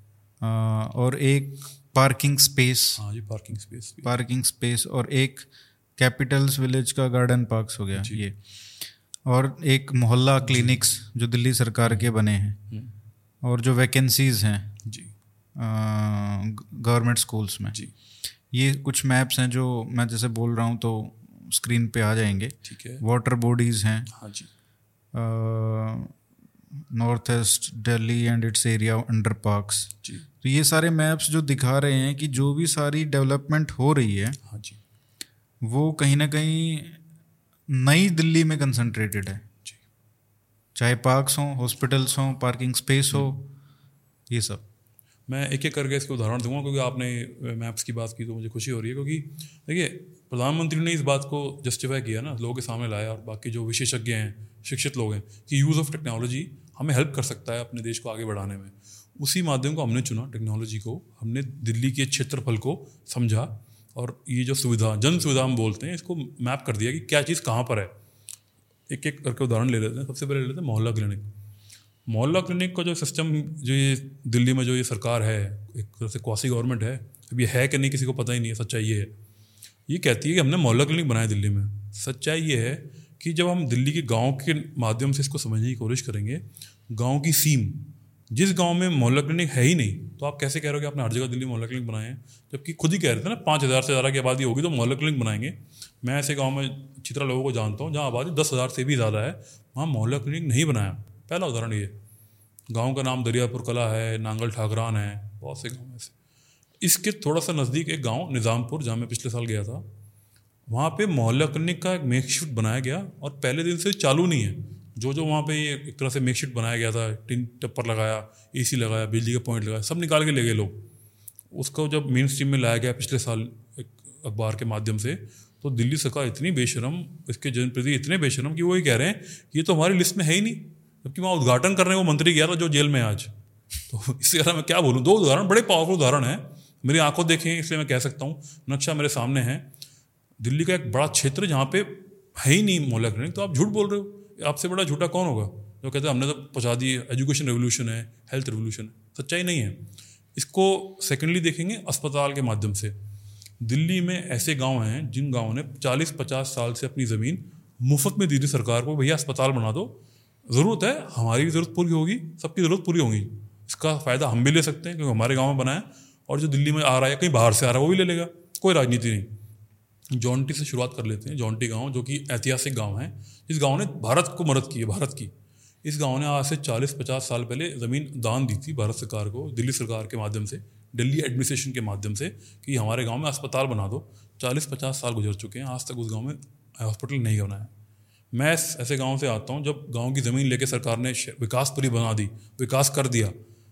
और एक पार्किंग स्पेस, हाँ जी पार्किंग स्पेस, और एक कैपिटल्स विलेज का गार्डन पार्क्स हो गया ये, और एक मोहल्ला क्लिनिक्स जो दिल्ली सरकार के बने हैं, और जो वैकेंसीज हैं गवर्नमेंट स्कूल्स में जी। ये कुछ मैप्स हैं जो मैं जैसे बोल रहा हूँ तो स्क्रीन पे आ जाएंगे। ठीक है। वाटर बॉडीज हैं, हाँ जी, north east Delhi and its area under parks जी। तो ये सारे मैप्स जो दिखा रहे हैं कि जो भी सारी डेवलपमेंट हो रही है, हाँ जी, वो कहीं ना कहीं नई दिल्ली में कंसंट्रेटेड है जी। चाहे पार्क्स हों, हॉस्पिटल्स हों, पार्किंग स्पेस हो, ये सब। मैं एक एक करके इसके उदाहरण दूंगा, क्योंकि आपने मैप्स की बात की तो मुझे खुशी हो रही है, क्योंकि देखिए प्रधानमंत्री ने इस बात को जस्टिफाई किया ना, लोगों के सामने लाया, और बाकी जो विशेषज्ञ हैं, शिक्षित लोग हैं, कि यूज़ ऑफ टेक्नोलॉजी हमें हेल्प कर सकता है अपने देश को आगे बढ़ाने में। उसी माध्यम को हमने चुना, टेक्नोलॉजी को हमने दिल्ली के क्षेत्रफल को समझा, और ये जो सुविधा, जन सुविधा हम बोलते हैं, इसको मैप कर दिया कि क्या चीज़ कहाँ पर है। एक एक करके उदाहरण ले लेते हैं। सबसे पहले ले लेते हैं मोहल्ला क्लिनिक। मोहल्ला क्लिनिक का जो सिस्टम, जो ये दिल्ली में जो ये सरकार है, एक तरह से क्वासी गवर्नमेंट है, अब ये है कि नहीं किसी को पता ही नहीं है। सच्चाई ये है, ये कहती है कि हमने मोहल्ला क्लिनिक बनाया दिल्ली में। सच्चाई ये है कि जब हम दिल्ली के गांव के माध्यम से इसको समझने की कोशिश करेंगे, गांव की सीम, जिस गांव में मोहल्ला क्लिनिक है ही नहीं, तो आप कैसे कह रहे हो कि आपने हर जगह दिल्ली मोहल्ला क्लिनिक बनाए हैं, जबकि खुद ही कह रहे थे ना 5000 से ज़्यादा की आबादी होगी तो मोहल्ला क्लिनिक बनाएंगे। मैं ऐसे गाँव में अच्छी तरह लोगों को जानता हूँ जहाँ आबादी 10,000 से भी ज़्यादा है, वहाँ मोहल्ला क्लिनिक नहीं बनाया। पहला उदाहरण ये। गांव का नाम दरियापुर कला है, नांगल ठाकरान है, बहुत से गाँव ऐसे। इसके थोड़ा सा नज़दीक एक गांव निज़ामपुर, जहाँ मैं पिछले साल गया था, वहाँ पे मोहल्ला क्लिनिक का एक मेकशिफ्ट बनाया गया, और पहले दिन से चालू नहीं है। जो वहाँ पे ये एक तरह से मेकशिफ्ट बनाया गया था, टिन टप्पर लगाया, एसी लगाया, बिजली का पॉइंट लगाया, सब निकाल के ले गए लोग। उसको जब मेन स्ट्रीम में लाया गया पिछले साल एक अखबार के माध्यम से, तो दिल्ली सरकार इतनी बेशरम, इसके जनप्रति इतने बेशरम कि वो ये कह रहे हैं ये तो हमारी लिस्ट में है ही नहीं, जबकि वहाँ उद्घाटन करने वो मंत्री गया था जो जेल में है आज। तो इससे मैं क्या बोलूँ, 2 उदाहरण बड़े पावरफुल उदाहरण हैं, मेरी आंखों देखें इसलिए मैं कह सकता हूँ। नक्शा मेरे सामने है, दिल्ली का एक बड़ा क्षेत्र जहाँ पे है ही नहीं मोहल्ला क्लिनिक, तो आप झूठ बोल रहे हो। आपसे बड़ा झूठा कौन होगा जो कहते हैं हमने तो पहुँचा दी, एजुकेशन रेवोल्यूशन है, हेल्थ रेवोल्यूशन है। सच्चाई नहीं है। इसको सेकेंडली देखेंगे अस्पताल के माध्यम से। दिल्ली में ऐसे गांव हैं जिन गांवों ने 40-50 साल से अपनी ज़मीन मुफ्त में दी थी सरकार को, भैया अस्पताल बना दो, ज़रूरत है, हमारी भी ज़रूरत पूरी होगी, सबकी ज़रूरत पूरी होगी, इसका फ़ायदा हम भी ले सकते हैं क्योंकि हमारे गाँव में बना है, और जो दिल्ली में आ रहा है कहीं बाहर से आ रहा है वो भी ले लेगा, कोई राजनीति नहीं। जॉन्टी से शुरुआत कर लेते हैं। जॉन्टी गाँव जो कि ऐतिहासिक गाँव है, इस गाँव ने भारत को मदद की है, भारत की। इस गांव ने आज से 40-50 साल पहले ज़मीन दान दी थी भारत सरकार को, दिल्ली सरकार के माध्यम से, दिल्ली एडमिनिस्ट्रेशन के माध्यम से, कि हमारे गांव में अस्पताल बना दो। 40-50 साल गुजर चुके हैं, आज तक उस गांव में हॉस्पिटल नहीं बनाया। मैं ऐसे गांव से आता हूं जब गांव की ज़मीन लेके सरकार ने विकासपुरी बना दी, विकास कर दिया।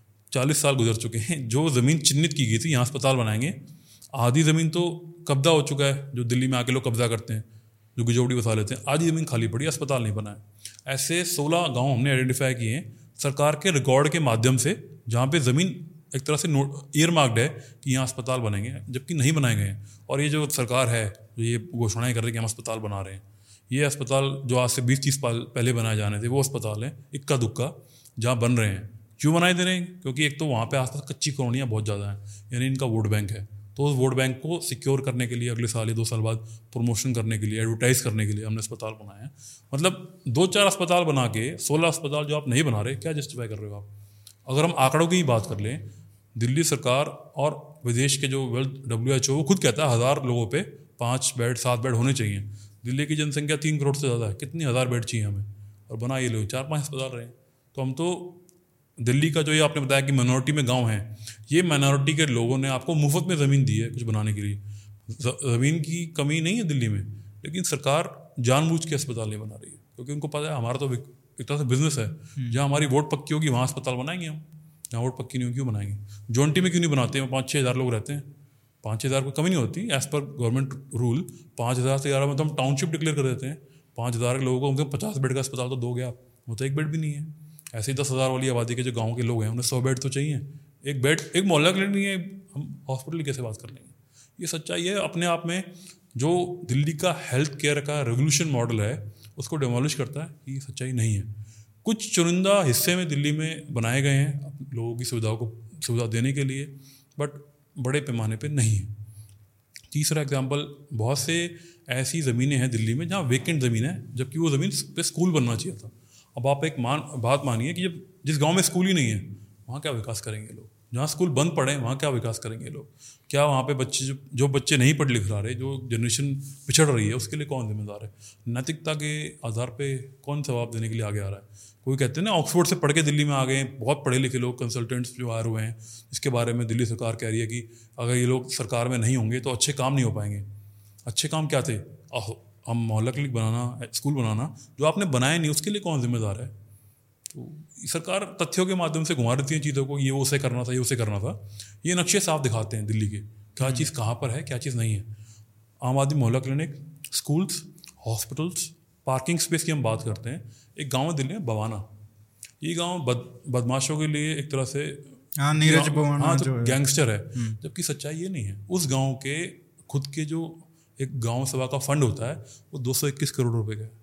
40 साल गुजर चुके हैं। जो ज़मीन चिन्हित की गई थी यहाँ अस्पताल बनाएंगे, आधी ज़मीन तो कब्जा हो चुका है, जो दिल्ली में आके लोग कब्जा करते हैं, जो गिजौड़ी बसा लेते हैं, आधी ज़मीन खाली पड़ी, अस्पताल नहीं बना है। ऐसे 16 गांव हमने आइडेंटिफाई किए हैं सरकार के रिकॉर्ड के माध्यम से, जहाँ पे ज़मीन एक तरह से ईयर मार्क्ड है कि यहाँ अस्पताल बनेंगे, जबकि नहीं बनाए गए हैं। और ये जो सरकार है जो ये घोषणाएं कर रही है कि हम अस्पताल बना रहे हैं, ये अस्पताल जो आज से 20-30 साल पहले बनाए जाने थे वो अस्पताल है इक्का दुक्का जहाँ बन रहे हैं। क्यों बनाए दे रहे हैं? क्योंकि एक तो वहाँ पे आसपास कच्ची कॉलोनियाँ बहुत ज़्यादा हैं, यानी इनका वोट बैंक है। तो उस वोट बैंक को सिक्योर करने के लिए अगले साल या 2 साल बाद प्रमोशन करने के लिए, एडवर्टाइज करने के लिए हमने अस्पताल बनाया है। मतलब 2-4 अस्पताल बना के 16 अस्पताल जो आप नहीं बना रहे, क्या जस्टिफाई कर रहे हो आप? अगर हम आंकड़ों की ही बात कर लें, दिल्ली सरकार और विदेश के जो WHO वो खुद कहता है 1000 लोगों पे 5 बेड 7 बेड होने चाहिए। दिल्ली की जनसंख्या 3 करोड़ से ज़्यादा है, कितनी 1000 बेड चाहिए हमें, और बना ये लोग 4-5 अस्पताल रहे। तो हम तो दिल्ली का जो ये आपने बताया कि माइनॉरिटी में गांव हैं, ये माइनॉरिटी के लोगों ने आपको मुफ्त में ज़मीन दी है कुछ बनाने के लिए। ज़मीन की कमी नहीं है दिल्ली में, लेकिन सरकार जानबूझ के अस्पताल नहीं बना रही है क्योंकि उनको पता है हमारा तो एक तरह से बिजनेस है। जहाँ हमारी वोट पक्की होगी वहाँ अस्पताल बनाएंगे हम, जहाँ वोट पक्की नहीं होगी क्यों बनाएंगे? जॉन्टी में क्यों नहीं बनाते हैं? 5-6 हज़ार लोग रहते हैं, 5-6 हज़ार को कमी नहीं होती एज़ पर गवर्नमेंट रूल। 5,000 से 11 में तो हम टाउनशिप डिक्लेयर कर देते हैं। 5,000 के लोगों को उनके 50 बेड का अस्पताल तो दोगे आप, वो तो 1 बेड भी नहीं है। ऐसे ही 10,000 वाली आबादी के जो गांव के लोग हैं उन्हें 100 बेड तो चाहिए। 1 बेड, एक मोहल्ला क्लिनिक नहीं है, हम हॉस्पिटल की कैसे बात कर लेंगे? ये सच्चाई है। अपने आप में जो दिल्ली का हेल्थ केयर का रेवोल्यूशन मॉडल है उसको डिमोलिश करता है, ये सच्चाई नहीं है। कुछ चुनिंदा हिस्से में दिल्ली में बनाए गए हैं लोगों की सुविधाओं को सुविधा देने के लिए, बट बड़े पैमाने पर नहीं है। तीसरा एग्जाम्पल, बहुत से ऐसी ज़मीनें हैं दिल्ली में जहाँ वेकेंट ज़मीन है, जबकि वो ज़मीन पे स्कूल बनना चाहिए था। अब आप एक बात मानिए कि जब जिस गांव में स्कूल ही नहीं है वहाँ क्या विकास करेंगे लोग? जहाँ स्कूल बंद पड़े वहाँ क्या विकास करेंगे लोग? क्या वहाँ पे बच्चे जो बच्चे नहीं पढ़ लिख रहे, जो जनरेशन पिछड़ रही है, उसके लिए कौन जिम्मेदार है? नैतिकता के आधार पे कौन जवाब देने के लिए आगे आ रहा है? कोई कहते हैं ना ऑक्सफोर्ड से पढ़ के दिल्ली में आ गए, बहुत पढ़े लिखे लोग, कंसल्टेंट्स जो आए हुए हैं, इसके बारे में दिल्ली सरकार कह रही है कि अगर ये लोग सरकार में नहीं होंगे तो अच्छे काम नहीं हो पाएंगे। अच्छे काम क्या थे? हम मोहल्ला क्लिनिक बनाना, स्कूल बनाना, जो आपने बनाया नहीं उसके लिए कौन जिम्मेदार है? तो सरकार तथ्यों के माध्यम से घुमा देती है चीज़ों को, ये उसे करना था, ये उसे करना था। ये नक्शे साफ दिखाते हैं दिल्ली के, क्या चीज़ कहाँ पर है, क्या चीज़ नहीं है। Aam Aadmi Mohalla clinic, schools, hospitals, parking space की हम बात करते हैं। एक गांव है दिल्ली में बवाना, ये गांव बदमाशों के लिए एक तरह से नीरज बवाना जो गैंगस्टर है, जबकि सच्चाई ये नहीं है। उस गांव के खुद के जो एक गांव सभा का फंड होता है वो 221 करोड़ रुपए का है।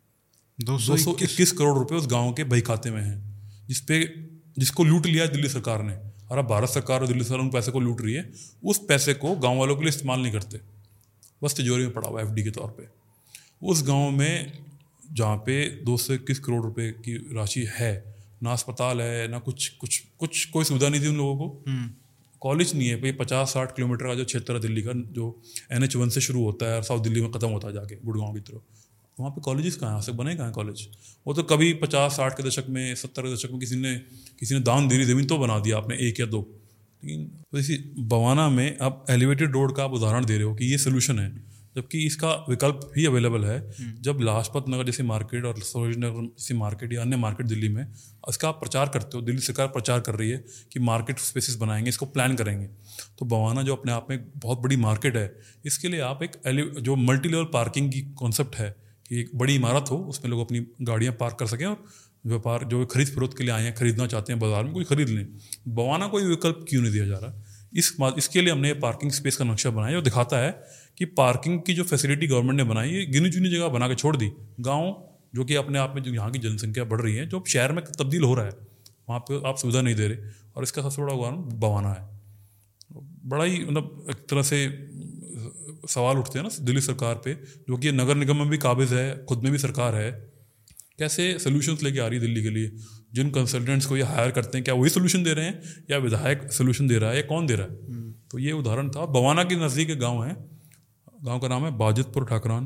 221 करोड़ रुपए उस गांव के बही खाते में हैं, जिसको लूट लिया है दिल्ली सरकार ने। और अब भारत सरकार और दिल्ली सरकार उन पैसे को लूट रही है। उस पैसे को गांव वालों के लिए इस्तेमाल नहीं करते, बस तिजोरी में पड़ा हुआ FD के तौर पे। उस गांव में जहाँ पे 221 करोड़ रुपए की राशि है, ना अस्पताल है, ना कुछ कोई सुविधा नहीं थी उन लोगों को। कॉलेज नहीं है। 50-60 किलोमीटर का जो क्षेत्र है दिल्ली का, जो NH1 से शुरू होता है और साउथ दिल्ली में ख़त्म होता है जाके गुड़गांव की तरफ, वहाँ पे कॉलेजेस कहाँ हैं? बने कहाँ हैं कॉलेज? वो तो कभी 50-60 के दशक में, 70 के दशक में किसी ने दान दे दी ज़मीन तो बना दिया आपने 1 या 2। लेकिन वैसे बवाना में आप एलिवेटेड रोड का आप उदाहरण दे रहे हो कि ये सोल्यूशन है, जबकि इसका विकल्प भी अवेलेबल है। जब लाजपत नगर जैसी मार्केट और सरोजनी नगर जैसी मार्केट या अन्य मार्केट दिल्ली में, इसका आप प्रचार करते हो, दिल्ली सरकार प्रचार कर रही है कि मार्केट स्पेसेस बनाएंगे, इसको प्लान करेंगे, तो बवाना जो अपने आप में एक बहुत बड़ी मार्केट है, इसके लिए आप एक जो मल्टी लेवल पार्किंग की कॉन्सेप्ट है कि एक बड़ी इमारत हो, उसमें लोग अपनी गाड़ियाँ पार्क कर सकें और व्यापार जो खरीद फरोख्त के लिए आए हैं, खरीदना चाहते हैं बाजार में, कोई खरीद लें। बवाना कोई विकल्प क्यों नहीं दिया जा रहा? इसके लिए हमने पार्किंग स्पेस का नक्शा बनाया जो दिखाता है कि पार्किंग की जो फैसिलिटी गवर्नमेंट ने बनाई है, गिनी चुनी जगह बना के छोड़ दी। गाँव जो कि अपने आप में जो यहाँ की जनसंख्या बढ़ रही है, जो शहर में तब्दील हो रहा है, वहाँ पे आप सुविधा नहीं दे रहे। और इसका सबसे बड़ा उदाहरण बवाना है। बड़ा ही मतलब एक तरह से सवाल उठते हैं ना दिल्ली सरकार पे, जो कि नगर निगम में भी काबिज है, खुद में भी सरकार है, कैसे सोल्यूशंस लेके आ रही है दिल्ली के लिए। जिन कंसल्टेंट्स को ये हायर करते हैं, क्या वही सोल्यूशन दे रहे हैं या विधायक सोल्यूशन दे रहा है या कौन दे रहा है? तो ये उदाहरण था। बवाना के नज़दीक एक गाँव है, गाँव का नाम है बाजितपुर ठाकरान।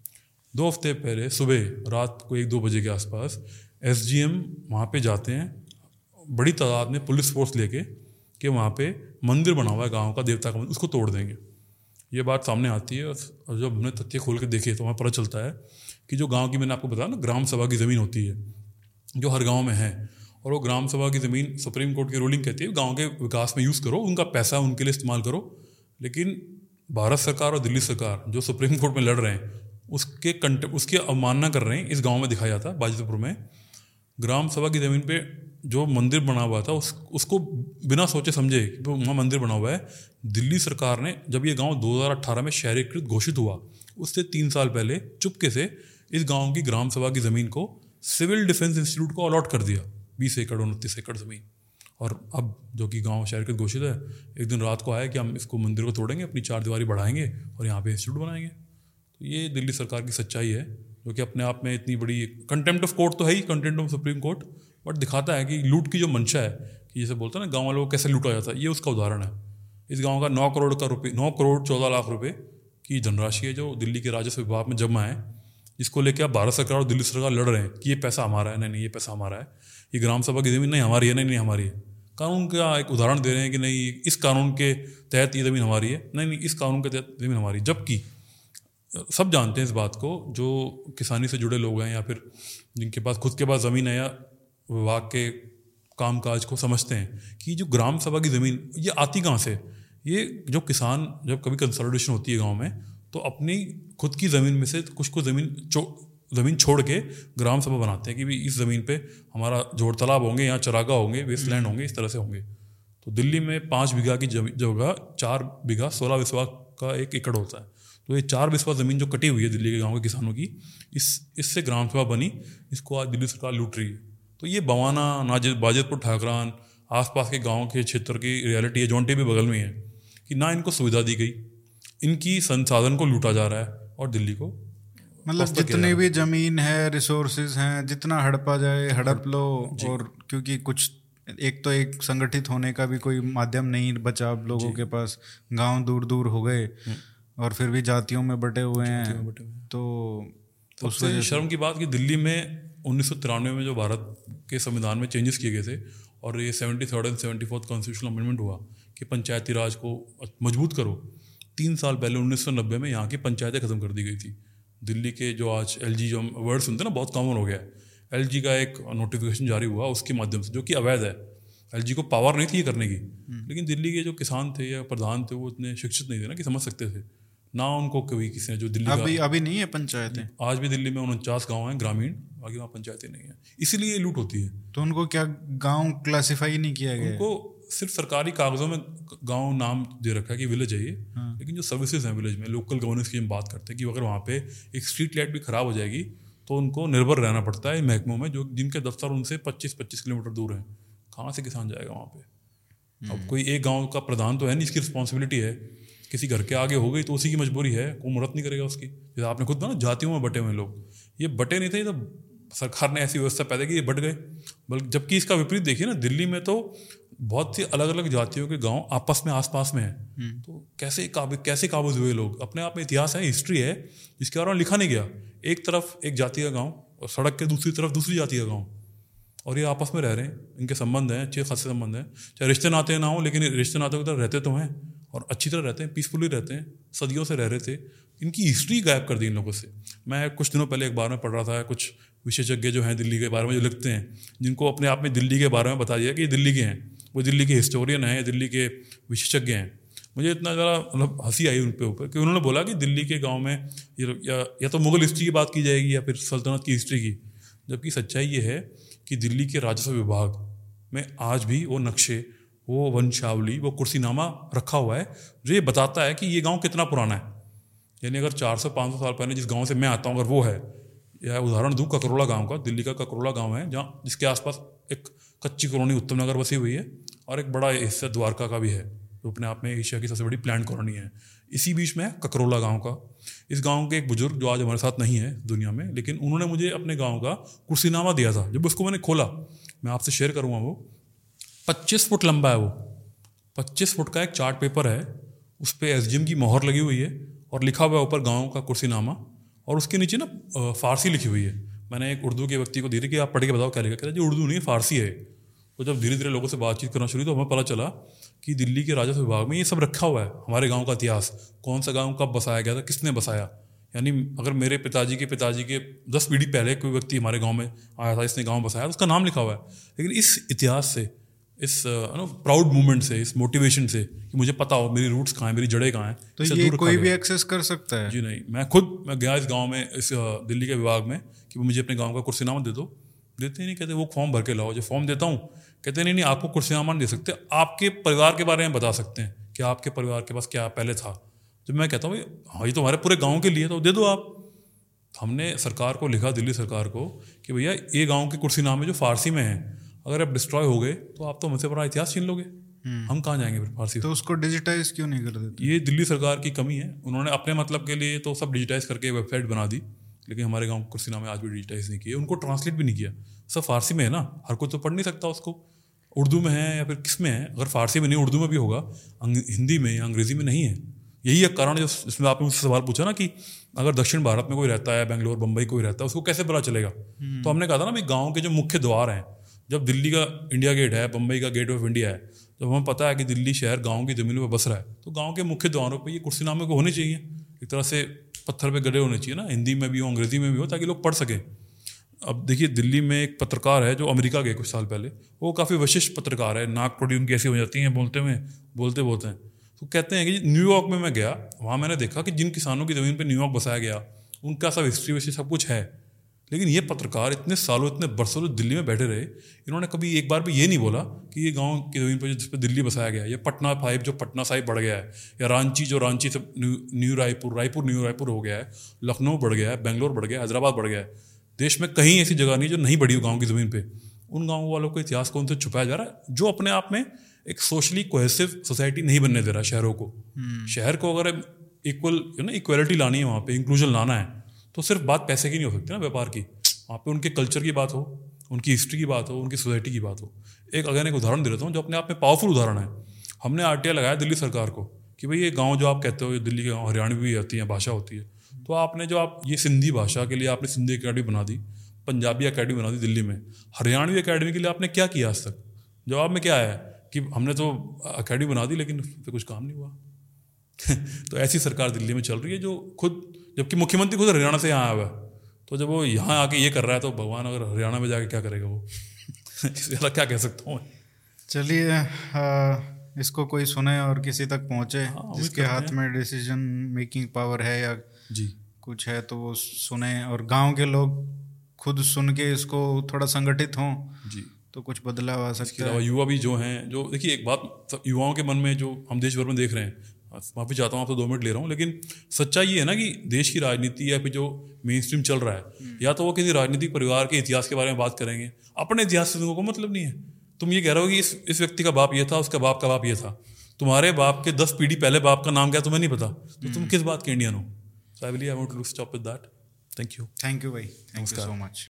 2 हफ्ते पहले सुबह रात को 1-2 बजे के आसपास SGM वहाँ पे जाते हैं बड़ी तादाद में पुलिस फोर्स लेके, कि वहाँ पे मंदिर बना हुआ है गांव का, देवता का मंदिर, उसको तोड़ देंगे। ये बात सामने आती है और जब हमने तथ्य खोल के देखे तो हमें पता चलता है कि जो गांव की, मैंने आपको बताया ना, ग्राम सभा की ज़मीन होती है जो हर गांव में है, और वो ग्राम सभा की ज़मीन सुप्रीम कोर्ट की रूलिंग कहती है गांव के विकास में यूज़ करो, उनका पैसा उनके लिए इस्तेमाल करो। लेकिन भारत सरकार और दिल्ली सरकार जो सुप्रीम कोर्ट में लड़ रहे हैं, उसकी अवमानना कर रहे हैं। इस गाँव में दिखाया जाता है बाजितपुर में, ग्राम सभा की ज़मीन पे जो मंदिर बना हुआ था उसको बिना सोचे समझे कि वहाँ मंदिर बना हुआ है, दिल्ली सरकार ने, जब ये गांव 2018 में शहरीकृत घोषित हुआ, उससे 3 साल पहले चुपके से इस गांव की ग्राम सभा की ज़मीन को सिविल डिफेंस इंस्टीट्यूट को अलॉट कर दिया, 20 एकड़ 29 एकड़ ज़मीन। और अब जो कि गाँव शहरीकृत घोषित है, एक दिन रात को आया कि हम इसको मंदिर को तोड़ेंगे, अपनी 4 दीवारी बढ़ाएंगे और यहाँ पर इंस्टीट्यूट बनाएंगे। तो ये दिल्ली सरकार की सच्चाई है, जो कि अपने आप में इतनी बड़ी कंटेम्प्ट ऑफ कोर्ट तो है ही, contempt of supreme court, but दिखाता है कि लूट की जो मंशा है, कि जैसे बोलते हैं ना गांव वालों को कैसे लूटा जाता है, ये उसका उदाहरण है। इस गांव का 9 करोड़ 14 लाख रुपए की धनराशि है जो दिल्ली के राजस्व विभाग में जमा है, जिसको लेकर अब भारत सरकार और दिल्ली सरकार लड़ रहे हैं कि ये पैसा हमारा है, नहीं ये पैसा हमारा है, ये ग्राम सभा की ज़मीन नहीं हमारी है, नहीं हमारी है। कानून का एक उदाहरण दे रहे हैं कि नहीं इस कानून के तहत ये ज़मीन हमारी है, नहीं इस कानून के तहत ज़मीन हमारी। जबकि सब जानते हैं इस बात को, जो किसानी से जुड़े लोग हैं या फिर जिनके पास खुद के पास ज़मीन है या विभाग के कामकाज को समझते हैं, कि जो ग्राम सभा की ज़मीन ये आती कहाँ से। ये जो किसान जब कभी कंसोलिडेशन होती है गांव में, तो अपनी खुद की ज़मीन में से कुछ ज़मीन छोड़ के ग्राम सभा बनाते हैं कि भाई इस ज़मीन पे हमारा जोड़ तालाब होंगे, यहाँ चरागा होंगे, वेस्टलैंड होंगे, इस तरह से होंगे। तो दिल्ली में 5 बीघा की जगह 4 बीघा 16 बिस्वा का 1 एकड़ होता है। तो ये 4 बिस्वा ज़मीन जो कटी हुई है दिल्ली के गाँव के किसानों की, इससे ग्राम सभा बनी, इसको आज दिल्ली सरकार लूट रही है। तो ये बवाना, बाजितपुर ठाकरान, आसपास के गांव के क्षेत्र की रियलिटी है, जौनटे भी बगल में है, कि ना इनको सुविधा दी गई, इनकी संसाधन को लूटा जा रहा है और दिल्ली को मतलब जितने भी ज़मीन है, रिसोर्सेज हैं, जितना हड़पा जाए हड़प लो। और क्योंकि कुछ एक संगठित होने का भी कोई माध्यम नहीं बचा अब लोगों के पास, गांव दूर दूर हो गए और फिर भी जातियों में बटे हुए हैं। तो सबसे शर्म की बात कि दिल्ली में 1993 में जो भारत के संविधान में चेंजेस किए गए थे और ये 73rd और 74th कॉन्स्टिट्यूशनल अमेंडमेंट हुआ कि पंचायती राज को मजबूत करो, 3 साल पहले 1990 में यहाँ की पंचायतें ख़त्म कर दी गई थी। दिल्ली के जो आज LG जो वर्ड सुनते हैं ना, बहुत कॉमन हो गया है। LG का एक नोटिफिकेशन जारी हुआ उसके माध्यम से, जो कि अवैध है। LG को पावर नहीं थी ये करने की, लेकिन दिल्ली के जो किसान थे या प्रधान थे वो इतने शिक्षित नहीं थे ना कि समझ सकते थे ना। उनको कभी किसी ने जो दिल्ली अभी नहीं है पंचायतें, आज भी दिल्ली में 49 गाँव हैं ग्रामीण, बाकी वहाँ पंचायतें नहीं है, इसीलिए ये लूट होती है। तो उनको क्या गांव क्लासिफाई नहीं किया गया? उनको सिर्फ सरकारी कागजों में गांव नाम दे रखा है कि विलेज है ये, लेकिन जो सर्विसेज हैं विलेज में, लोकल गवर्नेंस की हम बात करते हैं कि अगर वहाँ पे एक स्ट्रीट लाइट भी खराब हो जाएगी तो उनको निर्भर रहना पड़ता है महकमों में, जो जिनके दफ्तर उनसे 25-25 किलोमीटर दूर हैं। कहाँ से किसान जाएगा वहाँ पे? अब कोई एक गाँव का प्रधान तो है नहीं, इसकी रिस्पॉन्सिबिलिटी है, किसी घर के आगे हो गई तो उसी की मजबूरी है, कोई मदद नहीं करेगा उसकी। जैसे आपने खुद ना जातियों में बटे हुए लोग, ये बटे नहीं थे, तो सरकार ने ऐसी व्यवस्था पैदा की ये बढ़ गए। बल्कि जबकि इसका विपरीत देखिए ना, दिल्ली में तो बहुत सी अलग अलग जातियों के गांव आपस में आसपास में हैं, तो कैसे काबिज हुए लोग? अपने आप में इतिहास है, हिस्ट्री है, जिसके बारे में लिखा नहीं गया। एक तरफ एक जाति का गाँव और सड़क के दूसरी तरफ दूसरी जाति का गाँव, और ये आपस में रह रहे हैं, इनके संबंध हैं, अच्छे खासे संबंध हैं, चाहे रिश्ते नाते ना हो, लेकिन रिश्ते नाते की तरह रहते तो हैं और अच्छी तरह रहते हैं, पीसफुली रहते हैं, सदियों से रह रहे थे। इनकी हिस्ट्री गायब कर दी इन लोगों से। मैं कुछ दिनों पहले अखबार में पढ़ रहा था, कुछ विशेषज्ञ जो हैं दिल्ली के बारे में जो लिखते हैं, जिनको अपने आप में दिल्ली के बारे में बता दिया कि ये दिल्ली के हैं, वो दिल्ली के हिस्टोरियन हैं, दिल्ली के विशेषज्ञ हैं, मुझे इतना ज़रा मतलब हंसी आई उन पे ऊपर कि उन्होंने बोला कि दिल्ली के गांव में या तो मुगल हिस्ट्री की बात की जाएगी या फिर सल्तनत की हिस्ट्री की, जबकि सच्चाई ये है कि दिल्ली के राजस्व विभाग में आज भी वो नक्शे, वो वंशावली, वो कुर्सीनामा रखा हुआ है जो ये बताता है कि ये गांव कितना पुराना है। यानी अगर 400-500 साल पहले जिस गांव से मैं आता हूँ अगर वो है, या उदाहरण दूँ ककरोला गांव का, दिल्ली का ककरोला गांव है जहाँ जिसके आसपास एक कच्ची कॉलोनी उत्तम नगर बसी हुई है और एक बड़ा हिस्सा द्वारका का भी है जो अपने आप में एशिया की सबसे बड़ी प्लान कॉलोनी है। इसी बीच में है ककरोला गांव का। इस गांव के एक बुजुर्ग जो आज हमारे साथ नहीं है दुनिया में, लेकिन उन्होंने मुझे अपने गांव का कुर्सीनामा दिया था। जब उसको मैंने खोला, मैं आपसे शेयर करूँगा, वो 25 फुट लंबा है। वो 25 फुट का एक चार्ट पेपर है, उस पर एसडीएम की मोहर लगी हुई है और लिखा हुआ है ऊपर गाँव का कुर्सीनामा, और उसके नीचे ना फारसी लिखी हुई है। मैंने एक उर्दू के व्यक्ति को दी थी कि आप पढ़ के बताओ क्या लिखा। कहता है जी उर्दू नहीं, फारसी है। तो जब धीरे धीरे लोगों से बातचीत करना शुरू तो हमें पता चला कि दिल्ली के राजस्व विभाग में ये सब रखा हुआ है। हमारे गांव का इतिहास, कौन सा गांव कब बसाया गया था, किसने बसाया। यानी अगर मेरे पिताजी के 10 पीढ़ी पहले कोई व्यक्ति हमारे गांव में आया था, इसने गांव बसाया, तो उसका नाम लिखा हुआ है। लेकिन इस इतिहास से, इस प्राउड मूवमेंट से, इस मोटिवेशन से कि मुझे पता हो मेरी रूट्स कहाँ हैं, मेरी जड़ें कहाँ हैं, तो ये कोई भी एक्सेस कर सकता है? जी नहीं, मैं गया इस गाँव में, इस दिल्ली के विभाग में कि मुझे अपने गाँव का कुर्सीनामा दे दो। देते नहीं, कहते वो फॉर्म भर के लाओ। जो फॉर्म देता हूँ कहते नहीं आपको कुर्सीनामा नहीं दे सकते, आपके परिवार के बारे में बता सकते हैं कि आपके परिवार के पास क्या पहले था। जब मैं कहता हूँ हाँ ये तो हमारे पूरे गांव के लिए, तो दे दो आप। हमने सरकार को लिखा, दिल्ली सरकार को, कि भैया ये गांव के कुर्सीनामे जो फारसी में है, अगर आप डिस्ट्रॉय हो गए तो आप तो मुझसे बड़ा इतिहास छीन लोगे, हम कहाँ जाएंगे फिर फारसी। तो उसको डिजिटाइज क्यों नहीं कर देते? ये दिल्ली सरकार की कमी है। उन्होंने अपने मतलब के लिए तो सब डिजिटाइज करके वेबसाइट बना दी, लेकिन हमारे गाँव कुर्सीनामे आज भी डिजिटाइज नहीं किए, उनको ट्रांसलेट भी नहीं किया। सब फारसी में है ना, हर कोई तो पढ़ नहीं सकता उसको। उर्दू में है या फिर किस में है, अगर फारसी में नहीं उर्दू में भी होगा, हिंदी में या अंग्रेजी में नहीं है। यही एक कारण है जिसमें आपने मुझसे सवाल पूछा ना कि अगर दक्षिण भारत में कोई रहता है, बेंगलोर बम्बई कोई रहता है, उसको कैसे पता चलेगा। तो हमने कहा था ना भाई, गाँव के जो मुख्य द्वार हैं, जब दिल्ली का इंडिया गेट है, बम्बई का गेट ऑफ इंडिया है, जब हमें पता है कि दिल्ली शहर गाँव की ज़मीन पर बस रहा है, तो गाँव के मुख्य द्वारों पर ये कुर्सीनामे को होने चाहिए, एक तरह से पत्थर पे गड़े होने चाहिए ना, हिंदी में भी हो अंग्रेजी में भी हो, ताकि लोग पढ़ सकें। अब देखिए, दिल्ली में एक पत्रकार है जो अमेरिका गए कुछ साल पहले, वो काफ़ी विशिष्ट पत्रकार है, नाक टोटी उनकी ऐसी हो जाती हैं बोलते हैं। तो कहते हैं कि न्यूयॉर्क में मैं गया, वहाँ मैंने देखा कि जिन किसानों की ज़मीन पे न्यूयॉर्क बसाया गया, उनका सब हिस्ट्री सब कुछ है। लेकिन ये पत्रकार इतने सालों, इतने बरसों जो दिल्ली में बैठे रहे, इन्होंने कभी एक बार भी ये नहीं बोला कि ये गाँव की ज़मीन पर जिस पर दिल्ली बसाया गया, या पटना साहिब जो पटना साहिब बढ़ गया है, या रांची से न्यू रायपुर न्यू रायपुर हो गया है, लखनऊ बढ़ गया है, बेंगलोर बढ़ गया है, हैदराबाद बढ़ गया है। देश में कहीं ऐसी जगह नहीं जो नहीं बढ़ी हो गांव की ज़मीन पे। उन गांव वालों को इतिहास को उनसे छुपाया जा रहा है, जो अपने आप में एक सोशली कोहेसिव सोसाइटी नहीं बनने दे रहा शहरों को। शहर को अगर इक्वलिटी लानी है, वहाँ पे इंक्लूजन लाना है, तो सिर्फ बात पैसे की नहीं हो सकती ना, व्यापार की। वहाँ पे उनके कल्चर की बात हो, उनकी हिस्ट्री की बात हो, उनकी सोसाइटी की बात हो। एक उदाहरण दे देता हूँ जो अपने आप में पावरफुल उदाहरण है। हमने आरटीआई लगाया दिल्ली सरकार को कि भाई ये गाँव जो आप कहते हो, दिल्ली के गाँव हरियाणवी भी आती हैं, भाषा होती है, तो आपने ये सिंधी भाषा के लिए आपने सिंधी अकेडमी बना दी, पंजाबी अकेडमी बना दी दिल्ली में, हरियाणवी अकेडमी के लिए आपने क्या किया आज तक? जवाब में क्या आया कि हमने तो अकेडमी बना दी लेकिन फिर कुछ काम नहीं हुआ। तो ऐसी सरकार दिल्ली में चल रही है, जो खुद, जबकि मुख्यमंत्री खुद हरियाणा से यहाँ आया हुआ है। तो जब वो यहाँ आके ये कर रहा है, तो भगवान अगर हरियाणा में जाके क्या करेगा वो। इससे क्या कह सकता हूँ। चलिए, इसको कोई सुने और किसी तक पहुँचे, जिसके हाथ में डिसीजन मेकिंग पावर है या जी कुछ है, तो वो सुने, और गांव के लोग खुद सुन के इसको थोड़ा संगठित हों जी, तो कुछ बदलाव आ सकता है। युवा भी जो हैं, जो देखिए एक बात युवाओं के मन में जो हम देश भर में देख रहे हैं, माफ़ी चाहता हूँ आपसे 2 मिनट ले रहा हूँ, लेकिन सच्चाई ये है ना कि देश की राजनीति या फिर जो मेन स्ट्रीम चल रहा है, या तो वो किसी राजनीतिक परिवार के इतिहास के बारे में बात करेंगे, अपने इतिहास से को मतलब नहीं है। तुम ये कह रहे हो कि इस व्यक्ति का बाप ये था, उसका बाप का बाप ये था, तुम्हारे बाप के 10 पीढ़ी पहले बाप का नाम क्या तुम्हें नहीं पता, तो तुम किस बात के इंडियन हो? So I believe I want to stop with that. Thank you. Thank you, bhai. Thank you so much.